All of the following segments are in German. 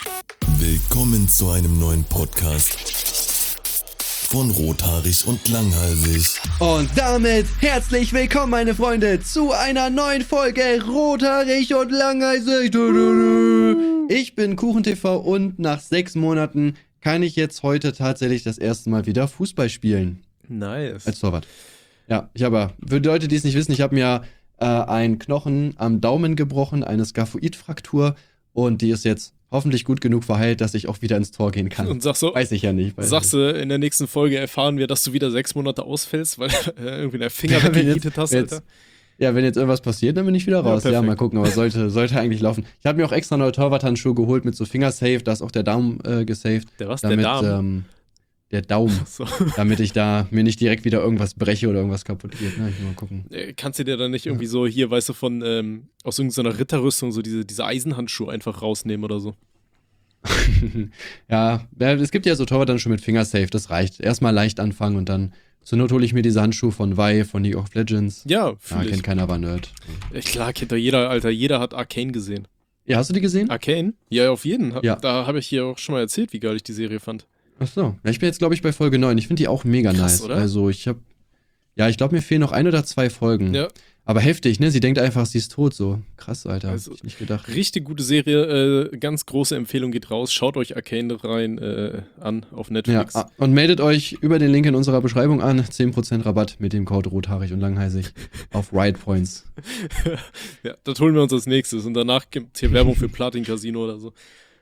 Willkommen zu einem neuen Podcast von Rothaarig und Langhalsig. Und damit herzlich willkommen, meine Freunde, zu einer neuen Folge Rothaarig und Langhalsig. Ich bin KuchenTV und nach 6 Monaten kann ich jetzt heute tatsächlich das erste Mal wieder Fußball spielen. Nice. Als Torwart. Ja, für die Leute, die es nicht wissen, ich habe mir einen Knochen am Daumen gebrochen, eine Skaphoidfraktur, und die ist jetzt hoffentlich gut genug verheilt, dass ich auch wieder ins Tor gehen kann. Und weiß ich ja nicht. Sagst du, in der nächsten Folge erfahren wir, dass du wieder 6 Monate ausfällst, weil irgendwie der Finger weggegietet hast, Alter? Ja, wenn jetzt irgendwas passiert, dann bin ich wieder raus. Ja, mal gucken, aber sollte eigentlich laufen. Ich habe mir auch extra neue Torwarthandschuhe geholt mit so Fingersafe, da ist auch der Daumen gesaved. Der was? Damit, der Daumen? Der Daumen, So. damit ich da mir nicht direkt wieder irgendwas breche oder irgendwas kaputt geht. Na, ich will mal gucken. Kannst du dir dann nicht irgendwie so hier, weißt du, von aus irgendeiner Ritterrüstung so diese Eisenhandschuhe einfach rausnehmen oder so? Ja, es gibt ja so Torwarthandschuhe mit Fingersafe, das reicht. Erstmal leicht anfangen und dann zur Not hole ich mir diese Handschuhe von Vi, von League of Legends. Ja, kennt keiner, aber Nerd. Klar, kennt doch jeder, Alter. Jeder hat Arcane gesehen. Ja, hast du die gesehen? Arcane? Ja, auf jeden. Ja. Da habe ich hier auch schon mal erzählt, wie geil ich die Serie fand. Ach so. Ja, ich bin jetzt, glaube ich, bei Folge 9. Ich finde die auch mega Krass, nice. oder? Also ich glaube, mir fehlen noch 1 oder 2 Folgen. Ja. Aber heftig, ne? Sie denkt einfach, sie ist tot, so. Krass, Alter. Also, Hab ich nicht gedacht. Richtig gute Serie, ganz große Empfehlung geht raus. Schaut euch Arcane rein an auf Netflix. Ja, und meldet euch über den Link in unserer Beschreibung an. 10% Rabatt mit dem Code Rothaarig und Langhalsig auf Riot Points. Ja, das holen wir uns als nächstes und danach gibt es hier Werbung für Platin Casino oder so.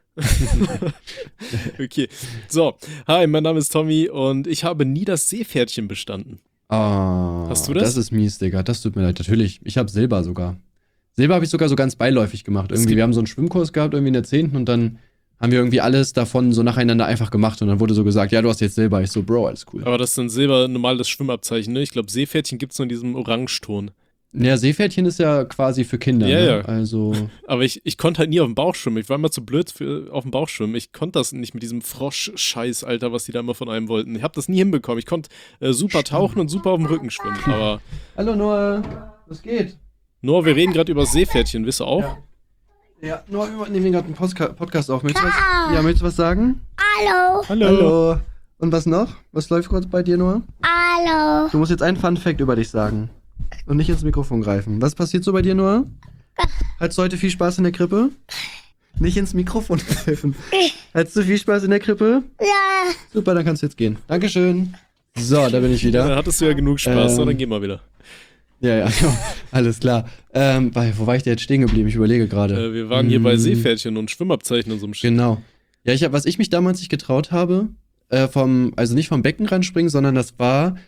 Okay, so. Hi, mein Name ist Tommy und ich habe nie das Seepferdchen bestanden. Hast du das? Das ist mies, Digga. Das tut mir leid. Natürlich. Ich habe Silber sogar. Silber habe ich sogar so ganz beiläufig gemacht. Wir haben so einen Schwimmkurs gehabt, irgendwie in der 10. und dann haben wir irgendwie alles davon so nacheinander einfach gemacht und dann wurde so gesagt, ja, du hast jetzt Silber. Ich so, Bro, alles cool. Aber das ist dann Silber, normales Schwimmabzeichen, ne? Ich glaube, Seepferdchen gibt es nur in diesem Orangeton. Ja, Seepferdchen ist ja quasi für Kinder, Ja, ne? ja. Also. Aber ich konnte halt nie auf dem Bauch schwimmen. Ich war immer zu blöd für auf dem Bauch schwimmen. Ich konnte das nicht mit diesem Frosch-Scheiß, Alter, was die da immer von einem wollten. Ich habe das nie hinbekommen. Ich konnte super tauchen und super auf dem Rücken schwimmen. Aber Hallo Noah, was geht? Noah, wir reden gerade über Seepferdchen, wisst ihr auch? Ja, Noah, wir nehmen gerade einen Podcast auf. Möchtest du was sagen? Hallo. Hallo. Und was noch? Was läuft kurz bei dir, Noah? Hallo. Du musst jetzt einen Fun-Fact über dich sagen. Und nicht ins Mikrofon greifen. Was passiert so bei dir, Noah? Hattest du heute viel Spaß in der Krippe? Nicht ins Mikrofon greifen. Hattest du viel Spaß in der Krippe? Ja. Super, dann kannst du jetzt gehen. Dankeschön. So, da bin ich Da wieder. hattest du ja genug Spaß, so, dann gehen wir wieder. Ja, alles klar. Wo war ich denn jetzt stehen geblieben? Ich überlege gerade. Wir waren hier bei Seepferdchen und Schwimmabzeichen und so einem Shit. Genau. Ja, was ich mich damals nicht getraut habe, also nicht vom Beckenrand springen, sondern das war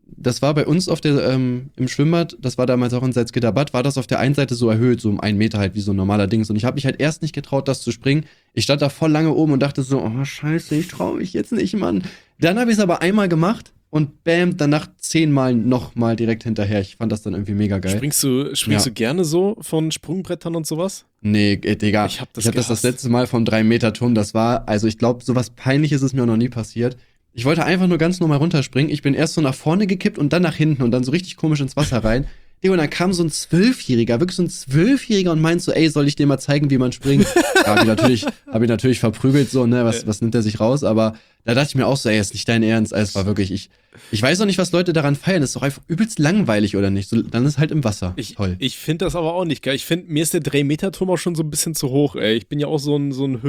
bei uns auf der, im Schwimmbad, das war damals auch in Salzgitterbad, war das auf der einen Seite so erhöht, so um 1 Meter halt, wie so ein normaler Dings. Und ich habe mich halt erst nicht getraut, das zu springen. Ich stand da voll lange oben und dachte so, oh scheiße, ich traue mich jetzt nicht, Mann. Dann habe ich es aber einmal gemacht und bam, danach 10 Mal nochmal direkt hinterher. Ich fand das dann irgendwie mega geil. Springst du gerne so von Sprungbrettern und sowas? Nee, Digga. Ich hab das das letzte Mal vom 3-Meter-Turm, das war, also ich glaube, sowas Peinliches ist mir auch noch nie passiert. Ich wollte einfach nur ganz normal runterspringen. Ich bin erst so nach vorne gekippt und dann nach hinten und dann so richtig komisch ins Wasser rein. Digga, und dann kam so ein 12-Jähriger, wirklich so ein 12-Jähriger und meint so, ey, soll ich dir mal zeigen, wie man springt? Ja, hab ich natürlich verprügelt, so, ne, was nimmt er sich raus? Aber da dachte ich mir auch so, ey, ist nicht dein Ernst. Also, es war wirklich, ich weiß auch nicht, was Leute daran feiern. Das ist doch einfach übelst langweilig, oder nicht? So, dann ist halt im Wasser. Toll. Ich finde das aber auch nicht geil. Ich finde, mir ist der 3-Meter-Turm auch schon so ein bisschen zu hoch, ey. Ich bin ja auch so ein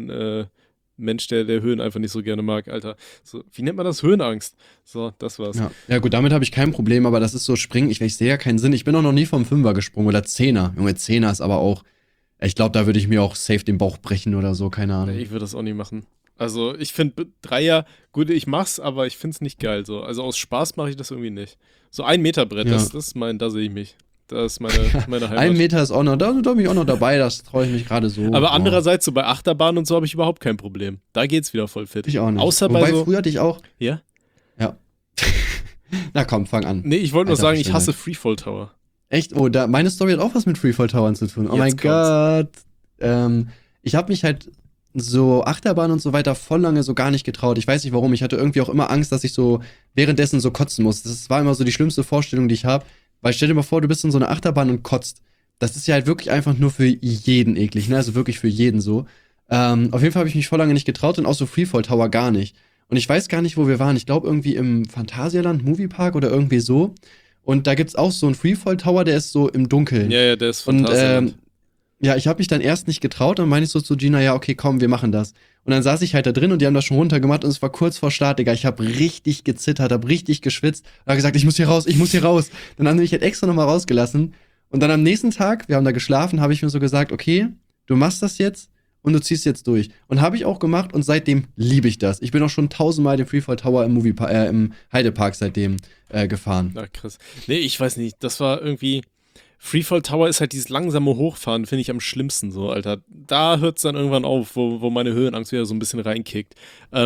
Mensch, der Höhen einfach nicht so gerne mag, Alter. So, wie nennt man das? Höhenangst. So, das war's. Ja gut, damit habe ich kein Problem, aber das ist so Springen, ich sehe ja keinen Sinn. Ich bin auch noch nie vom 5er gesprungen oder 10er. Junge, 10er ist aber auch, ich glaube, da würde ich mir auch safe den Bauch brechen oder so, keine Ahnung. Ich würde das auch nie machen. Also, ich finde 3er, gut, ich mach's, aber ich finde es nicht geil. So. Also, aus Spaß mache ich das irgendwie nicht. So 1 Meter Brett, Ja. das ist da sehe ich mich. Das ist meine Heimat. 1 Meter ist auch noch, da bin ich auch noch dabei, das traue ich mich gerade so. Aber andererseits, so bei Achterbahn und so habe ich überhaupt kein Problem. Da geht's wieder voll fit. Ich auch nicht. Außer Wobei, bei so. früher hatte ich auch. Ja? Ja. Na komm, fang an. Nee, ich wollte nur Alter, sagen, ich Verschwinde. hasse Freefall Tower. Echt? Oh, meine Story hat auch was mit Freefall Towern zu tun. Oh mein Jetzt kommt's. Gott. Ich habe mich halt so Achterbahn und so weiter voll lange so gar nicht getraut. Ich weiß nicht warum. Ich hatte irgendwie auch immer Angst, dass ich so währenddessen so kotzen muss. Das war immer so die schlimmste Vorstellung, die ich habe. Weil stell dir mal vor, du bist in so einer Achterbahn und kotzt. Das ist ja halt wirklich einfach nur für jeden eklig, ne? Also wirklich für jeden so. Auf jeden Fall habe ich mich voll lange nicht getraut und auch so Freefall Tower gar nicht. Und ich weiß gar nicht, wo wir waren. Ich glaube irgendwie im Phantasialand Moviepark oder irgendwie so. Und da gibt's auch so einen Freefall Tower, der ist so im Dunkeln. Ja, der ist Und fantastisch. ja, ich habe mich dann erst nicht getraut, dann meine ich so zu Gina, ja, okay, komm, wir machen das. Und dann saß ich halt da drin und die haben das schon runtergemacht und es war kurz vor Start, Digga. Ich habe richtig gezittert, habe richtig geschwitzt und habe gesagt, ich muss hier raus, ich muss hier raus. Dann haben sie mich halt extra nochmal rausgelassen. Und dann am nächsten Tag, wir haben da geschlafen, habe ich mir so gesagt, okay, du machst das jetzt und du ziehst jetzt durch. Und habe ich auch gemacht und seitdem liebe ich das. Ich bin auch schon 1000-mal den Freefall Tower im Heidepark seitdem gefahren. Na, krass. Nee, ich weiß nicht. Das war irgendwie. Freefall Tower ist halt dieses langsame Hochfahren, finde ich am schlimmsten so, Alter. Da hört es dann irgendwann auf, wo meine Höhenangst wieder so ein bisschen reinkickt.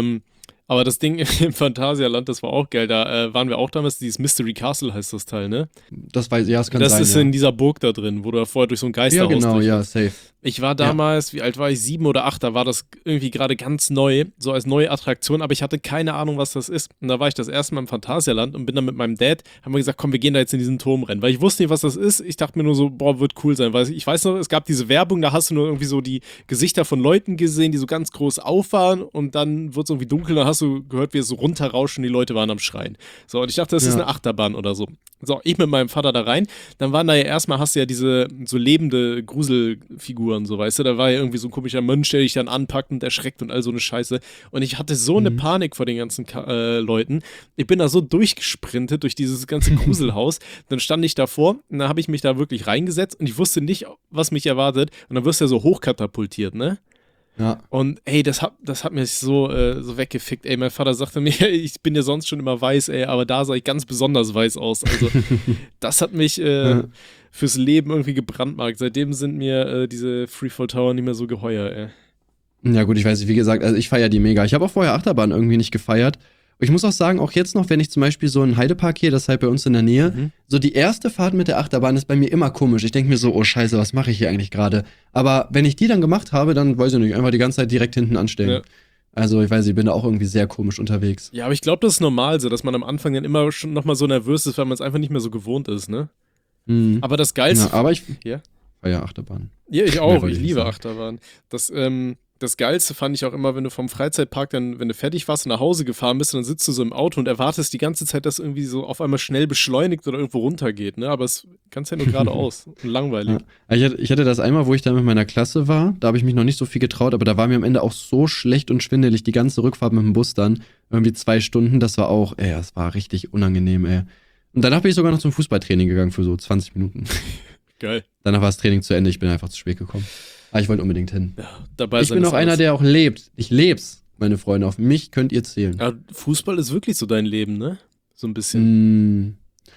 Aber das Ding im Phantasialand, das war auch geil. Da waren wir auch damals, dieses Mystery Castle heißt das Teil, ne? Das weiß ich, ja, es kann Das sein, ist ja. in dieser Burg da drin, wo du vorher durch so ein Geisterhaus Ja, genau, durch. ja, safe. Ich war damals, wie alt war ich? 7 oder 8, da war das irgendwie gerade ganz neu, so als neue Attraktion, aber ich hatte keine Ahnung, was das ist. Und da war ich das erste Mal im Phantasialand und bin dann mit meinem Dad, haben wir gesagt, komm, wir gehen da jetzt in diesen Turm rennen, weil ich wusste nicht, was das ist. Ich dachte mir nur so, boah, wird cool sein, weil ich weiß noch, es gab diese Werbung, da hast du nur irgendwie so die Gesichter von Leuten gesehen, die so ganz groß auffahren und dann wird es irgendwie dunkel, dann hast du gehört, wie es so runterrauschen, die Leute waren am Schreien. So, und ich dachte, das ist Ja. eine Achterbahn oder so. So, ich mit meinem Vater da rein, dann waren da ja erstmal, hast du ja diese so lebende Gruselfiguren, so, weißt du, da war ja irgendwie so ein komischer Mönch, der dich dann anpackt und erschreckt und all so eine Scheiße. Und ich hatte so eine Panik vor den ganzen Leuten. Ich bin da so durchgesprintet durch dieses ganze Gruselhaus. Dann stand ich davor und dann habe ich mich da wirklich reingesetzt und ich wusste nicht, was mich erwartet. Und dann wirst du ja so hochkatapultiert, ne? Ja. Und ey, das hat mich so weggefickt. Ey, mein Vater sagte mir, ich bin ja sonst schon immer weiß, ey, aber da sah ich ganz besonders weiß aus. Also das hat mich fürs Leben irgendwie gebrandmarkt. Seitdem sind mir diese Freefall Tower nicht mehr so geheuer, ey. Ja gut, ich weiß nicht, wie gesagt, also ich feiere die mega. Ich habe auch vorher Achterbahn irgendwie nicht gefeiert. Ich muss auch sagen, auch jetzt noch, wenn ich zum Beispiel so einen Heidepark hier, das ist halt bei uns in der Nähe, so die erste Fahrt mit der Achterbahn ist bei mir immer komisch. Ich denke mir so, oh Scheiße, was mache ich hier eigentlich gerade? Aber wenn ich die dann gemacht habe, dann weiß ich nicht, einfach die ganze Zeit direkt hinten anstellen. Ja. Also ich weiß nicht, ich bin da auch irgendwie sehr komisch unterwegs. Ja, aber ich glaube, das ist normal so, dass man am Anfang dann immer schon nochmal so nervös ist, weil man es einfach nicht mehr so gewohnt ist, ne? Mhm. Aber das Geilste. Ja, aber ich Ja? feiere Achterbahn. Ja, ich Mehr auch. wollte Ich ich nicht liebe sagen. Achterbahn. Das Geilste fand ich auch immer, wenn du vom Freizeitpark dann, wenn du fertig warst und nach Hause gefahren bist, dann sitzt du so im Auto und erwartest die ganze Zeit, dass irgendwie so auf einmal schnell beschleunigt oder irgendwo runtergeht, ne? Aber es kannst ja nur geradeaus. Und langweilig. Ja. Ich hatte das einmal, wo ich da mit meiner Klasse war, da habe ich mich noch nicht so viel getraut, aber da war mir am Ende auch so schlecht und schwindelig, die ganze Rückfahrt mit dem Bus dann, irgendwie 2 Stunden, das war auch, das war richtig unangenehm, ey. Und danach bin ich sogar noch zum Fußballtraining gegangen für so 20 Minuten. Geil. Danach war das Training zu Ende, ich bin einfach zu spät gekommen. Aber ich wollte unbedingt hin. Ja, dabei Ich bin auch einer, der auch lebt. Ich leb's, meine Freunde. Auf mich könnt ihr zählen. Ja, Fußball ist wirklich so dein Leben, ne? So ein bisschen.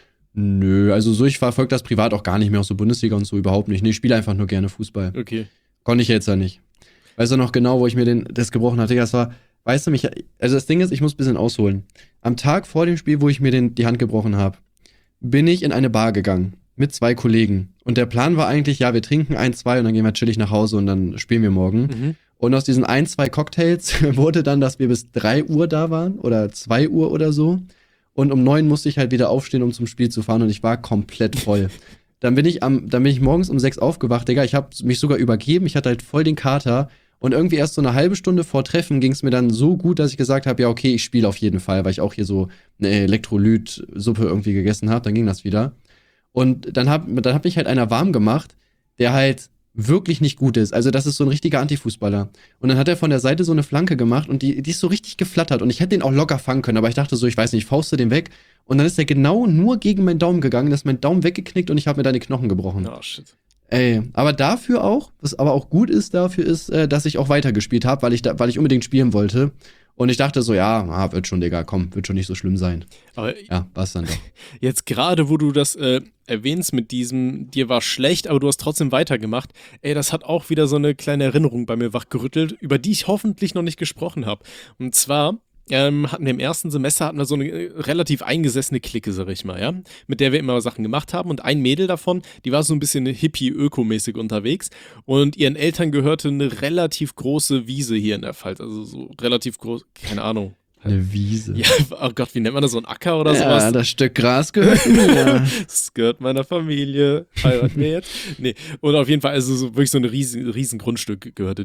Nö, also so, ich verfolge das privat auch gar nicht mehr, auch so Bundesliga und so überhaupt nicht. Nee, ich spiele einfach nur gerne Fußball. Okay. Konnte ich jetzt ja nicht. Weißt du noch genau, wo ich mir das gebrochen hatte? Das war, weißt du, also das Ding ist, ich muss ein bisschen ausholen. Am Tag vor dem Spiel, wo ich mir die Hand gebrochen habe, bin ich in eine Bar gegangen mit 2 Kollegen. Und der Plan war eigentlich, ja, wir trinken 1, 2 und dann gehen wir chillig nach Hause und dann spielen wir morgen. Und aus diesen 1, 2 Cocktails wurde dann, dass wir bis 3 Uhr da waren oder 2 Uhr oder so. Und um 9 musste ich halt wieder aufstehen, um zum Spiel zu fahren und ich war komplett voll. Dann bin ich morgens um 6 aufgewacht, Digga. Ich habe mich sogar übergeben. Ich hatte halt voll den Kater. Und irgendwie erst so eine halbe Stunde vor Treffen ging es mir dann so gut, dass ich gesagt habe, ja, okay, ich spiele auf jeden Fall, weil ich auch hier so eine Elektrolytsuppe irgendwie gegessen habe. Dann ging das wieder. Und dann hab mich halt einer warm gemacht, der halt wirklich nicht gut ist. Also das ist so ein richtiger Antifußballer. Und dann hat er von der Seite so eine Flanke gemacht und die ist so richtig geflattert. Und ich hätte den auch locker fangen können, aber ich dachte so, ich weiß nicht, fauste den weg. Und dann ist der genau nur gegen meinen Daumen gegangen, dass mein Daumen weggeknickt und ich habe mir dann die Knochen gebrochen. Oh, shit. Ey, aber dafür auch, was aber auch gut ist dafür ist, dass ich auch weitergespielt habe, weil ich unbedingt spielen wollte. Und ich dachte so, ja, wird schon, Digga, komm, wird schon nicht so schlimm sein. Aber ja, war's dann doch. Jetzt gerade, wo du das erwähnst mit diesem, dir war schlecht, aber du hast trotzdem weitergemacht, ey, das hat auch wieder so eine kleine Erinnerung bei mir wachgerüttelt, über die ich hoffentlich noch nicht gesprochen habe. Und zwar hatten wir im ersten Semester hatten wir so eine relativ eingesessene Clique, sag ich mal, ja, mit der wir immer Sachen gemacht haben und ein Mädel davon, die war so ein bisschen Hippie-Ökomäßig unterwegs und ihren Eltern gehörte eine relativ große Wiese hier in der Pfalz, also so relativ groß, keine Ahnung. Eine Wiese. Ja, oh Gott, wie nennt man das, so ein Acker oder ja, sowas? Ja, das Stück Gras gehört mir. Das gehört meiner Familie. Heiraten wir jetzt? Nee. Und auf jeden Fall, also so wirklich so ein riesen Grundstück gehörte denen.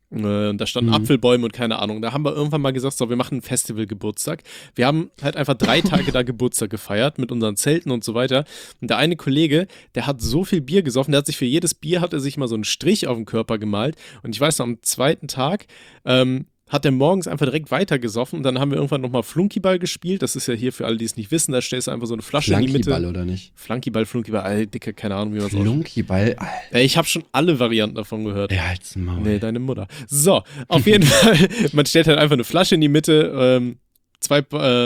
Und da standen Apfelbäume und keine Ahnung. Da haben wir irgendwann mal gesagt, so, wir machen einen Festival-Geburtstag. Wir haben halt einfach 3 Tage da Geburtstag gefeiert mit unseren Zelten und so weiter. Und der eine Kollege, der hat so viel Bier gesoffen, der hat sich für jedes Bier, hat er sich mal so einen Strich auf den Körper gemalt. Und ich weiß noch, am 2. Tag hat er morgens einfach direkt weitergesoffen und dann haben wir irgendwann nochmal Flunkyball gespielt. Das ist ja hier für alle, die es nicht wissen, da stellst du einfach so eine Flasche in die Mitte. Flunkyball oder nicht? Flunkyball, Dicke, keine Ahnung, wie man es Flunkyball? Ich habe schon alle Varianten davon gehört. Ja, halt's Maul. Nee, deine Mutter. So, auf jeden Fall, man stellt halt einfach eine Flasche in die Mitte, 2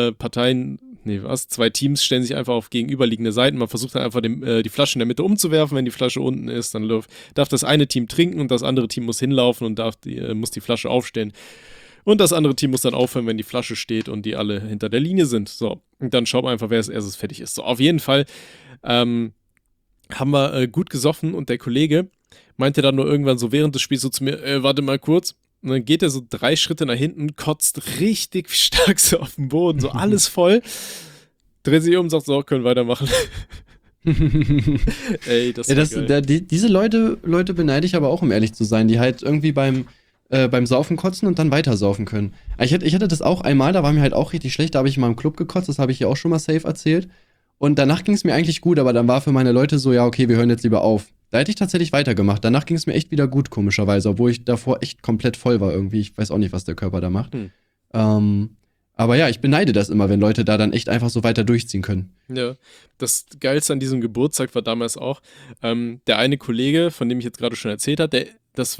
2 Teams stellen sich einfach auf gegenüberliegende Seiten. Man versucht dann einfach die Flasche in der Mitte umzuwerfen. Wenn die Flasche unten ist, dann darf das eine Team trinken und das andere Team muss hinlaufen und muss die Flasche aufstellen. Und das andere Team muss dann aufhören, wenn die Flasche steht und die alle hinter der Linie sind. So, und dann schaut man einfach, wer als erstes fertig ist. So, auf jeden Fall haben wir gut gesoffen und der Kollege meinte dann nur irgendwann so während des Spiels so zu mir, warte mal kurz. Und dann geht er so 3 Schritte nach hinten, kotzt richtig stark so auf den Boden, so alles voll. Dreht sich um und sagt so, können weitermachen. Ey, das war geil. Diese Leute beneide ich aber auch, um ehrlich zu sein, die halt irgendwie beim Saufen kotzen und dann weiter saufen können. Ich hatte das auch einmal, da war mir halt auch richtig schlecht, da habe ich mal im Club gekotzt, das habe ich ja auch schon mal safe erzählt. Und danach ging es mir eigentlich gut, aber dann war für meine Leute so, ja, okay, wir hören jetzt lieber auf. Da hätte ich tatsächlich weitergemacht. Danach ging es mir echt wieder gut, komischerweise, obwohl ich davor echt komplett voll war irgendwie. Ich weiß auch nicht, was der Körper da macht. Aber ja, ich beneide das immer, wenn Leute da dann echt einfach so weiter durchziehen können. Ja, das Geilste an diesem Geburtstag war damals auch, der eine Kollege, von dem ich jetzt gerade schon erzählt habe, ist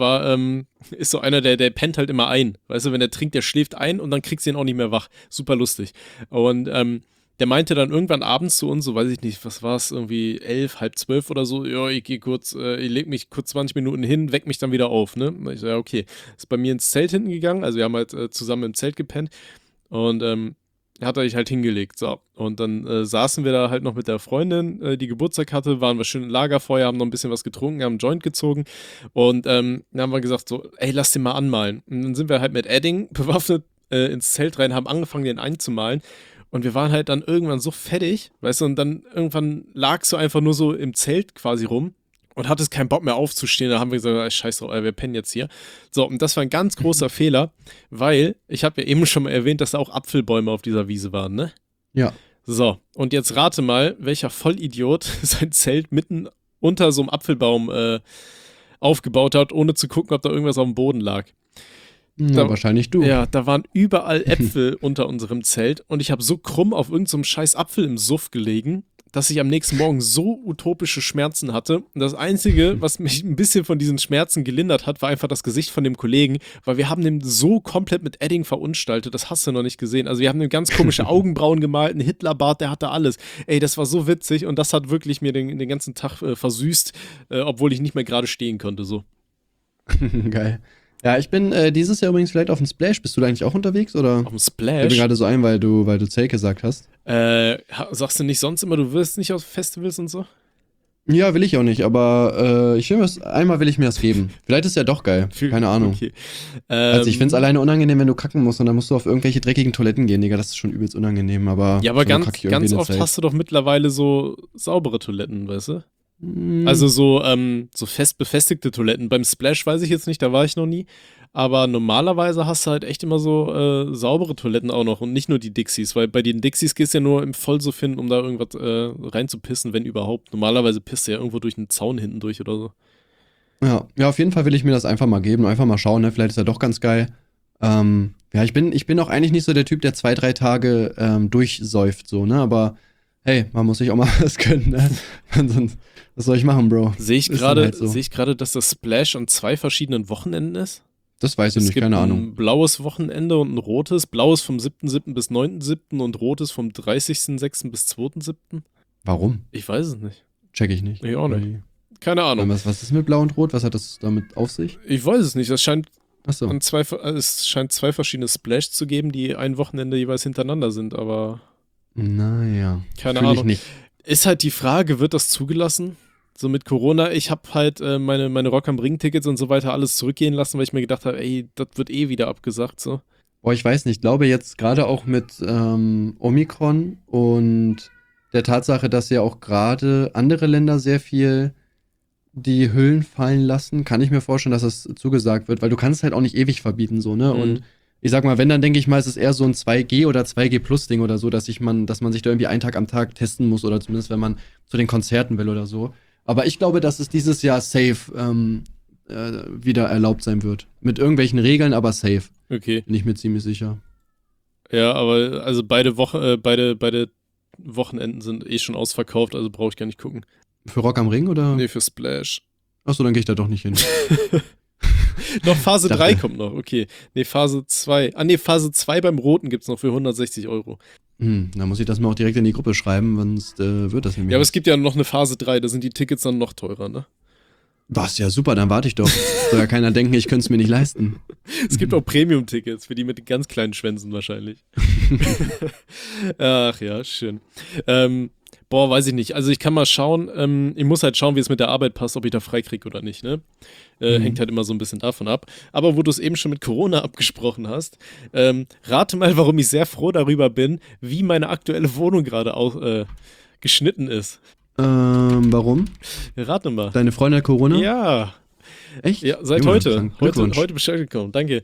so einer, der pennt halt immer ein. Weißt du, wenn er trinkt, der schläft ein und dann kriegst du ihn auch nicht mehr wach. Super lustig. Und der meinte dann irgendwann abends zu uns, so weiß ich nicht, was war es, irgendwie 11, halb 12 oder so, ja, ich leg mich kurz 20 Minuten hin, weck mich dann wieder auf, ne? Und ich so, ja, okay. Ist bei mir ins Zelt hinten gegangen, also wir haben halt zusammen im Zelt gepennt und hat er sich halt hingelegt, so. Und dann saßen wir da halt noch mit der Freundin, die Geburtstag hatte, waren wir schön im Lagerfeuer, haben noch ein bisschen was getrunken, haben einen Joint gezogen und dann haben wir gesagt so, ey, lass den mal anmalen. Und dann sind wir halt mit Edding bewaffnet ins Zelt rein, haben angefangen, den einzumalen. Und wir waren halt dann irgendwann so fettig, weißt du, und dann irgendwann lagst du einfach nur so im Zelt quasi rum und hattest keinen Bock mehr aufzustehen. Da haben wir gesagt, scheiß drauf, wir pennen jetzt hier. So, und das war ein ganz großer Fehler, weil ich habe ja eben schon mal erwähnt, dass da auch Apfelbäume auf dieser Wiese waren, ne? Ja. So, und jetzt rate mal, welcher Vollidiot sein Zelt mitten unter so einem Apfelbaum aufgebaut hat, ohne zu gucken, ob da irgendwas auf dem Boden lag. Ja, wahrscheinlich du. Ja, da waren überall Äpfel unter unserem Zelt und ich habe so krumm auf irgendeinem scheiß Apfel im Suff gelegen, dass ich am nächsten Morgen so utopische Schmerzen hatte. Und das Einzige, was mich ein bisschen von diesen Schmerzen gelindert hat, war einfach das Gesicht von dem Kollegen, weil wir haben den so komplett mit Edding verunstaltet, das hast du noch nicht gesehen. Also wir haben dem ganz komische Augenbrauen gemalt, einen Hitlerbart, der hatte alles. Ey, das war so witzig und das hat wirklich mir den ganzen Tag versüßt, obwohl ich nicht mehr gerade stehen konnte, so. Geil. Ja, ich bin dieses Jahr übrigens vielleicht auf dem Splash. Bist du da eigentlich auch unterwegs, oder? Auf dem Splash? Ich bin gerade so ein, weil du Zelt gesagt hast. Sagst du nicht sonst immer, du wirst nicht auf Festivals und so? Ja, will ich auch nicht, aber einmal will ich mir das geben. Vielleicht ist ja doch geil. Keine Ahnung. Okay. Also ich find's alleine unangenehm, wenn du kacken musst und dann musst du auf irgendwelche dreckigen Toiletten gehen, Digga. Das ist schon übelst unangenehm, aber. Ja, aber ganz oft hast du doch mittlerweile so saubere Toiletten, weißt du? Also so fest befestigte Toiletten. Beim Splash weiß ich jetzt nicht, da war ich noch nie. Aber normalerweise hast du halt echt immer so saubere Toiletten auch noch und nicht nur die Dixies, weil bei den Dixies gehst du ja nur im Vollsuff hin, um da irgendwas reinzupissen, wenn überhaupt. Normalerweise pisst du ja irgendwo durch einen Zaun hinten durch oder so. Ja, auf jeden Fall will ich mir das einfach mal geben, einfach mal schauen, ne? Vielleicht ist er doch ganz geil. Ja, ich bin auch eigentlich nicht so der Typ, der 2-3 Tage durchsäuft, so, ne? Aber hey, man muss sich auch mal was gönnen, ne? Sonst, was soll ich machen, Bro? Sehe ich gerade, dass das Splash an 2 verschiedenen Wochenenden ist? Das weiß ich nicht, keine Ahnung. Ein blaues Wochenende und ein rotes. Blaues vom 7.7. bis 9.7. und rotes vom 30.6. bis 2.7. Warum? Ich weiß es nicht. Check ich nicht. Ich auch nicht. Keine Ahnung. Was ist mit Blau und Rot? Was hat das damit auf sich? Ich weiß es nicht. Es scheint Achso. Es scheint 2 verschiedene Splash zu geben, die ein Wochenende jeweils hintereinander sind, aber naja. Keine Ahnung. Nicht. Ist halt die Frage, wird das zugelassen? So mit Corona, ich habe halt meine Rock am Ring-Tickets und so weiter alles zurückgehen lassen, weil ich mir gedacht habe, ey, das wird eh wieder abgesagt, so. Boah, ich weiß nicht, ich glaube jetzt gerade auch mit Omikron und der Tatsache, dass ja auch gerade andere Länder sehr viel die Hüllen fallen lassen, kann ich mir vorstellen, dass das zugesagt wird, weil du kannst halt auch nicht ewig verbieten, so, ne? Mhm. Und ich sag mal, wenn, dann denke ich mal, es ist eher so ein 2G oder 2G-Plus-Ding oder so, dass man sich da irgendwie einen Tag am Tag testen muss oder zumindest, wenn man zu den Konzerten will oder so. Aber ich glaube, dass es dieses Jahr safe wieder erlaubt sein wird. Mit irgendwelchen Regeln, aber safe. Okay. Bin ich mir ziemlich sicher. Ja, aber also beide Wochenenden sind eh schon ausverkauft, also brauche ich gar nicht gucken. Für Rock am Ring oder? Nee, für Splash. Achso, dann gehe ich da doch nicht hin. Noch Phase Ich 3 dachte- kommt noch, okay. Nee, Phase 2. Ah, nee, Phase 2 beim Roten gibt's noch für 160 Euro. Dann muss ich das mal auch direkt in die Gruppe schreiben, sonst wird das nämlich. Ja, aber es nicht. gibt ja noch eine Phase 3, da sind die Tickets dann noch teurer, ne? Was, ja super, dann warte ich doch. Soll ja keiner denken, ich könnte es mir nicht leisten. Es gibt auch Premium-Tickets für die mit den ganz kleinen Schwänzen wahrscheinlich. Ach ja, schön. Weiß ich nicht. Also ich kann mal schauen, ich muss halt schauen, wie es mit der Arbeit passt, ob ich da frei kriege oder nicht, ne? Hängt halt immer so ein bisschen davon ab. Aber wo du es eben schon mit Corona abgesprochen hast, rate mal, warum ich sehr froh darüber bin, wie meine aktuelle Wohnung gerade auch geschnitten ist. Warum? Rate mal. Deine Freundin hat Corona? Ja, Echt? ja, seit Junge, heute. krank. Glückwunsch. Heute Bescheid gekommen, danke.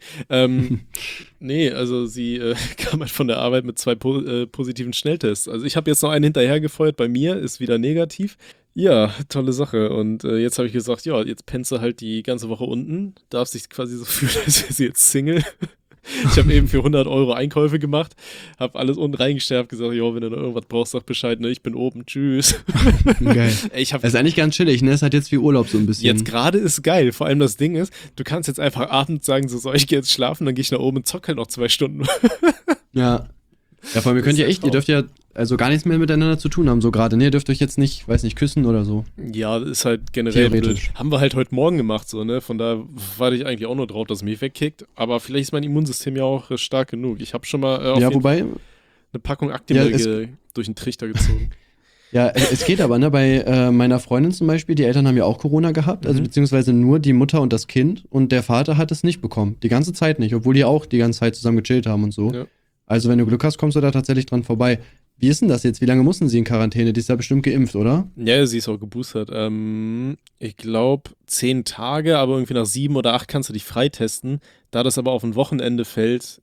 Nee, also sie kam halt von der Arbeit mit 2 positiven Schnelltests. Also ich habe jetzt noch einen hinterhergefeuert, bei mir ist wieder negativ. Ja, tolle Sache. Und jetzt habe ich gesagt, ja, jetzt pennst du halt die ganze Woche unten, darfst dich quasi so fühlen, als wäre sie jetzt Single. Ich habe eben für 100 Euro Einkäufe gemacht, habe alles unten reingestellt, habe gesagt, jo, wenn du noch irgendwas brauchst, sag Bescheid, ne, ich bin oben, tschüss. Geil. Ey, ich hab Das ist eigentlich ganz chillig, ne? Es hat jetzt wie Urlaub so ein bisschen. Jetzt gerade ist geil. Vor allem das Ding ist, du kannst jetzt einfach abends sagen, so, ich gehe jetzt schlafen, dann gehe ich nach oben und zock halt noch 2 Stunden. Ja. Ja, vor allem, ihr könnt Das ist ja der echt, ihr dürft ja also gar nichts mehr miteinander zu tun haben, so gerade, ne? Ihr dürft euch jetzt nicht, weiß nicht, küssen oder so. Ja, das ist halt generell Theoretisch. blöd. Haben wir halt heute Morgen gemacht, so, ne? Von daher warte ich eigentlich auch nur drauf, dass es mich wegkickt. Aber vielleicht ist mein Immunsystem ja auch stark genug. Ich habe schon mal auf Ja, jeden wobei, eine Packung Actimel Ja, durch den Trichter gezogen. ja, es geht aber, ne? Bei meiner Freundin zum Beispiel, die Eltern haben ja auch Corona gehabt, also Mhm. beziehungsweise nur die Mutter und das Kind und der Vater hat es nicht bekommen. Die ganze Zeit nicht, obwohl die auch die ganze Zeit zusammen gechillt haben und so. Ja. Also wenn du Glück hast, kommst du da tatsächlich dran vorbei. Wie ist denn das jetzt? Wie lange mussten sie in Quarantäne? Die ist ja bestimmt geimpft, oder? Ja, sie ist auch geboostert. Ich glaube 10 Tage, aber irgendwie nach 7 oder 8 kannst du dich freitesten. Da das aber auf ein Wochenende fällt,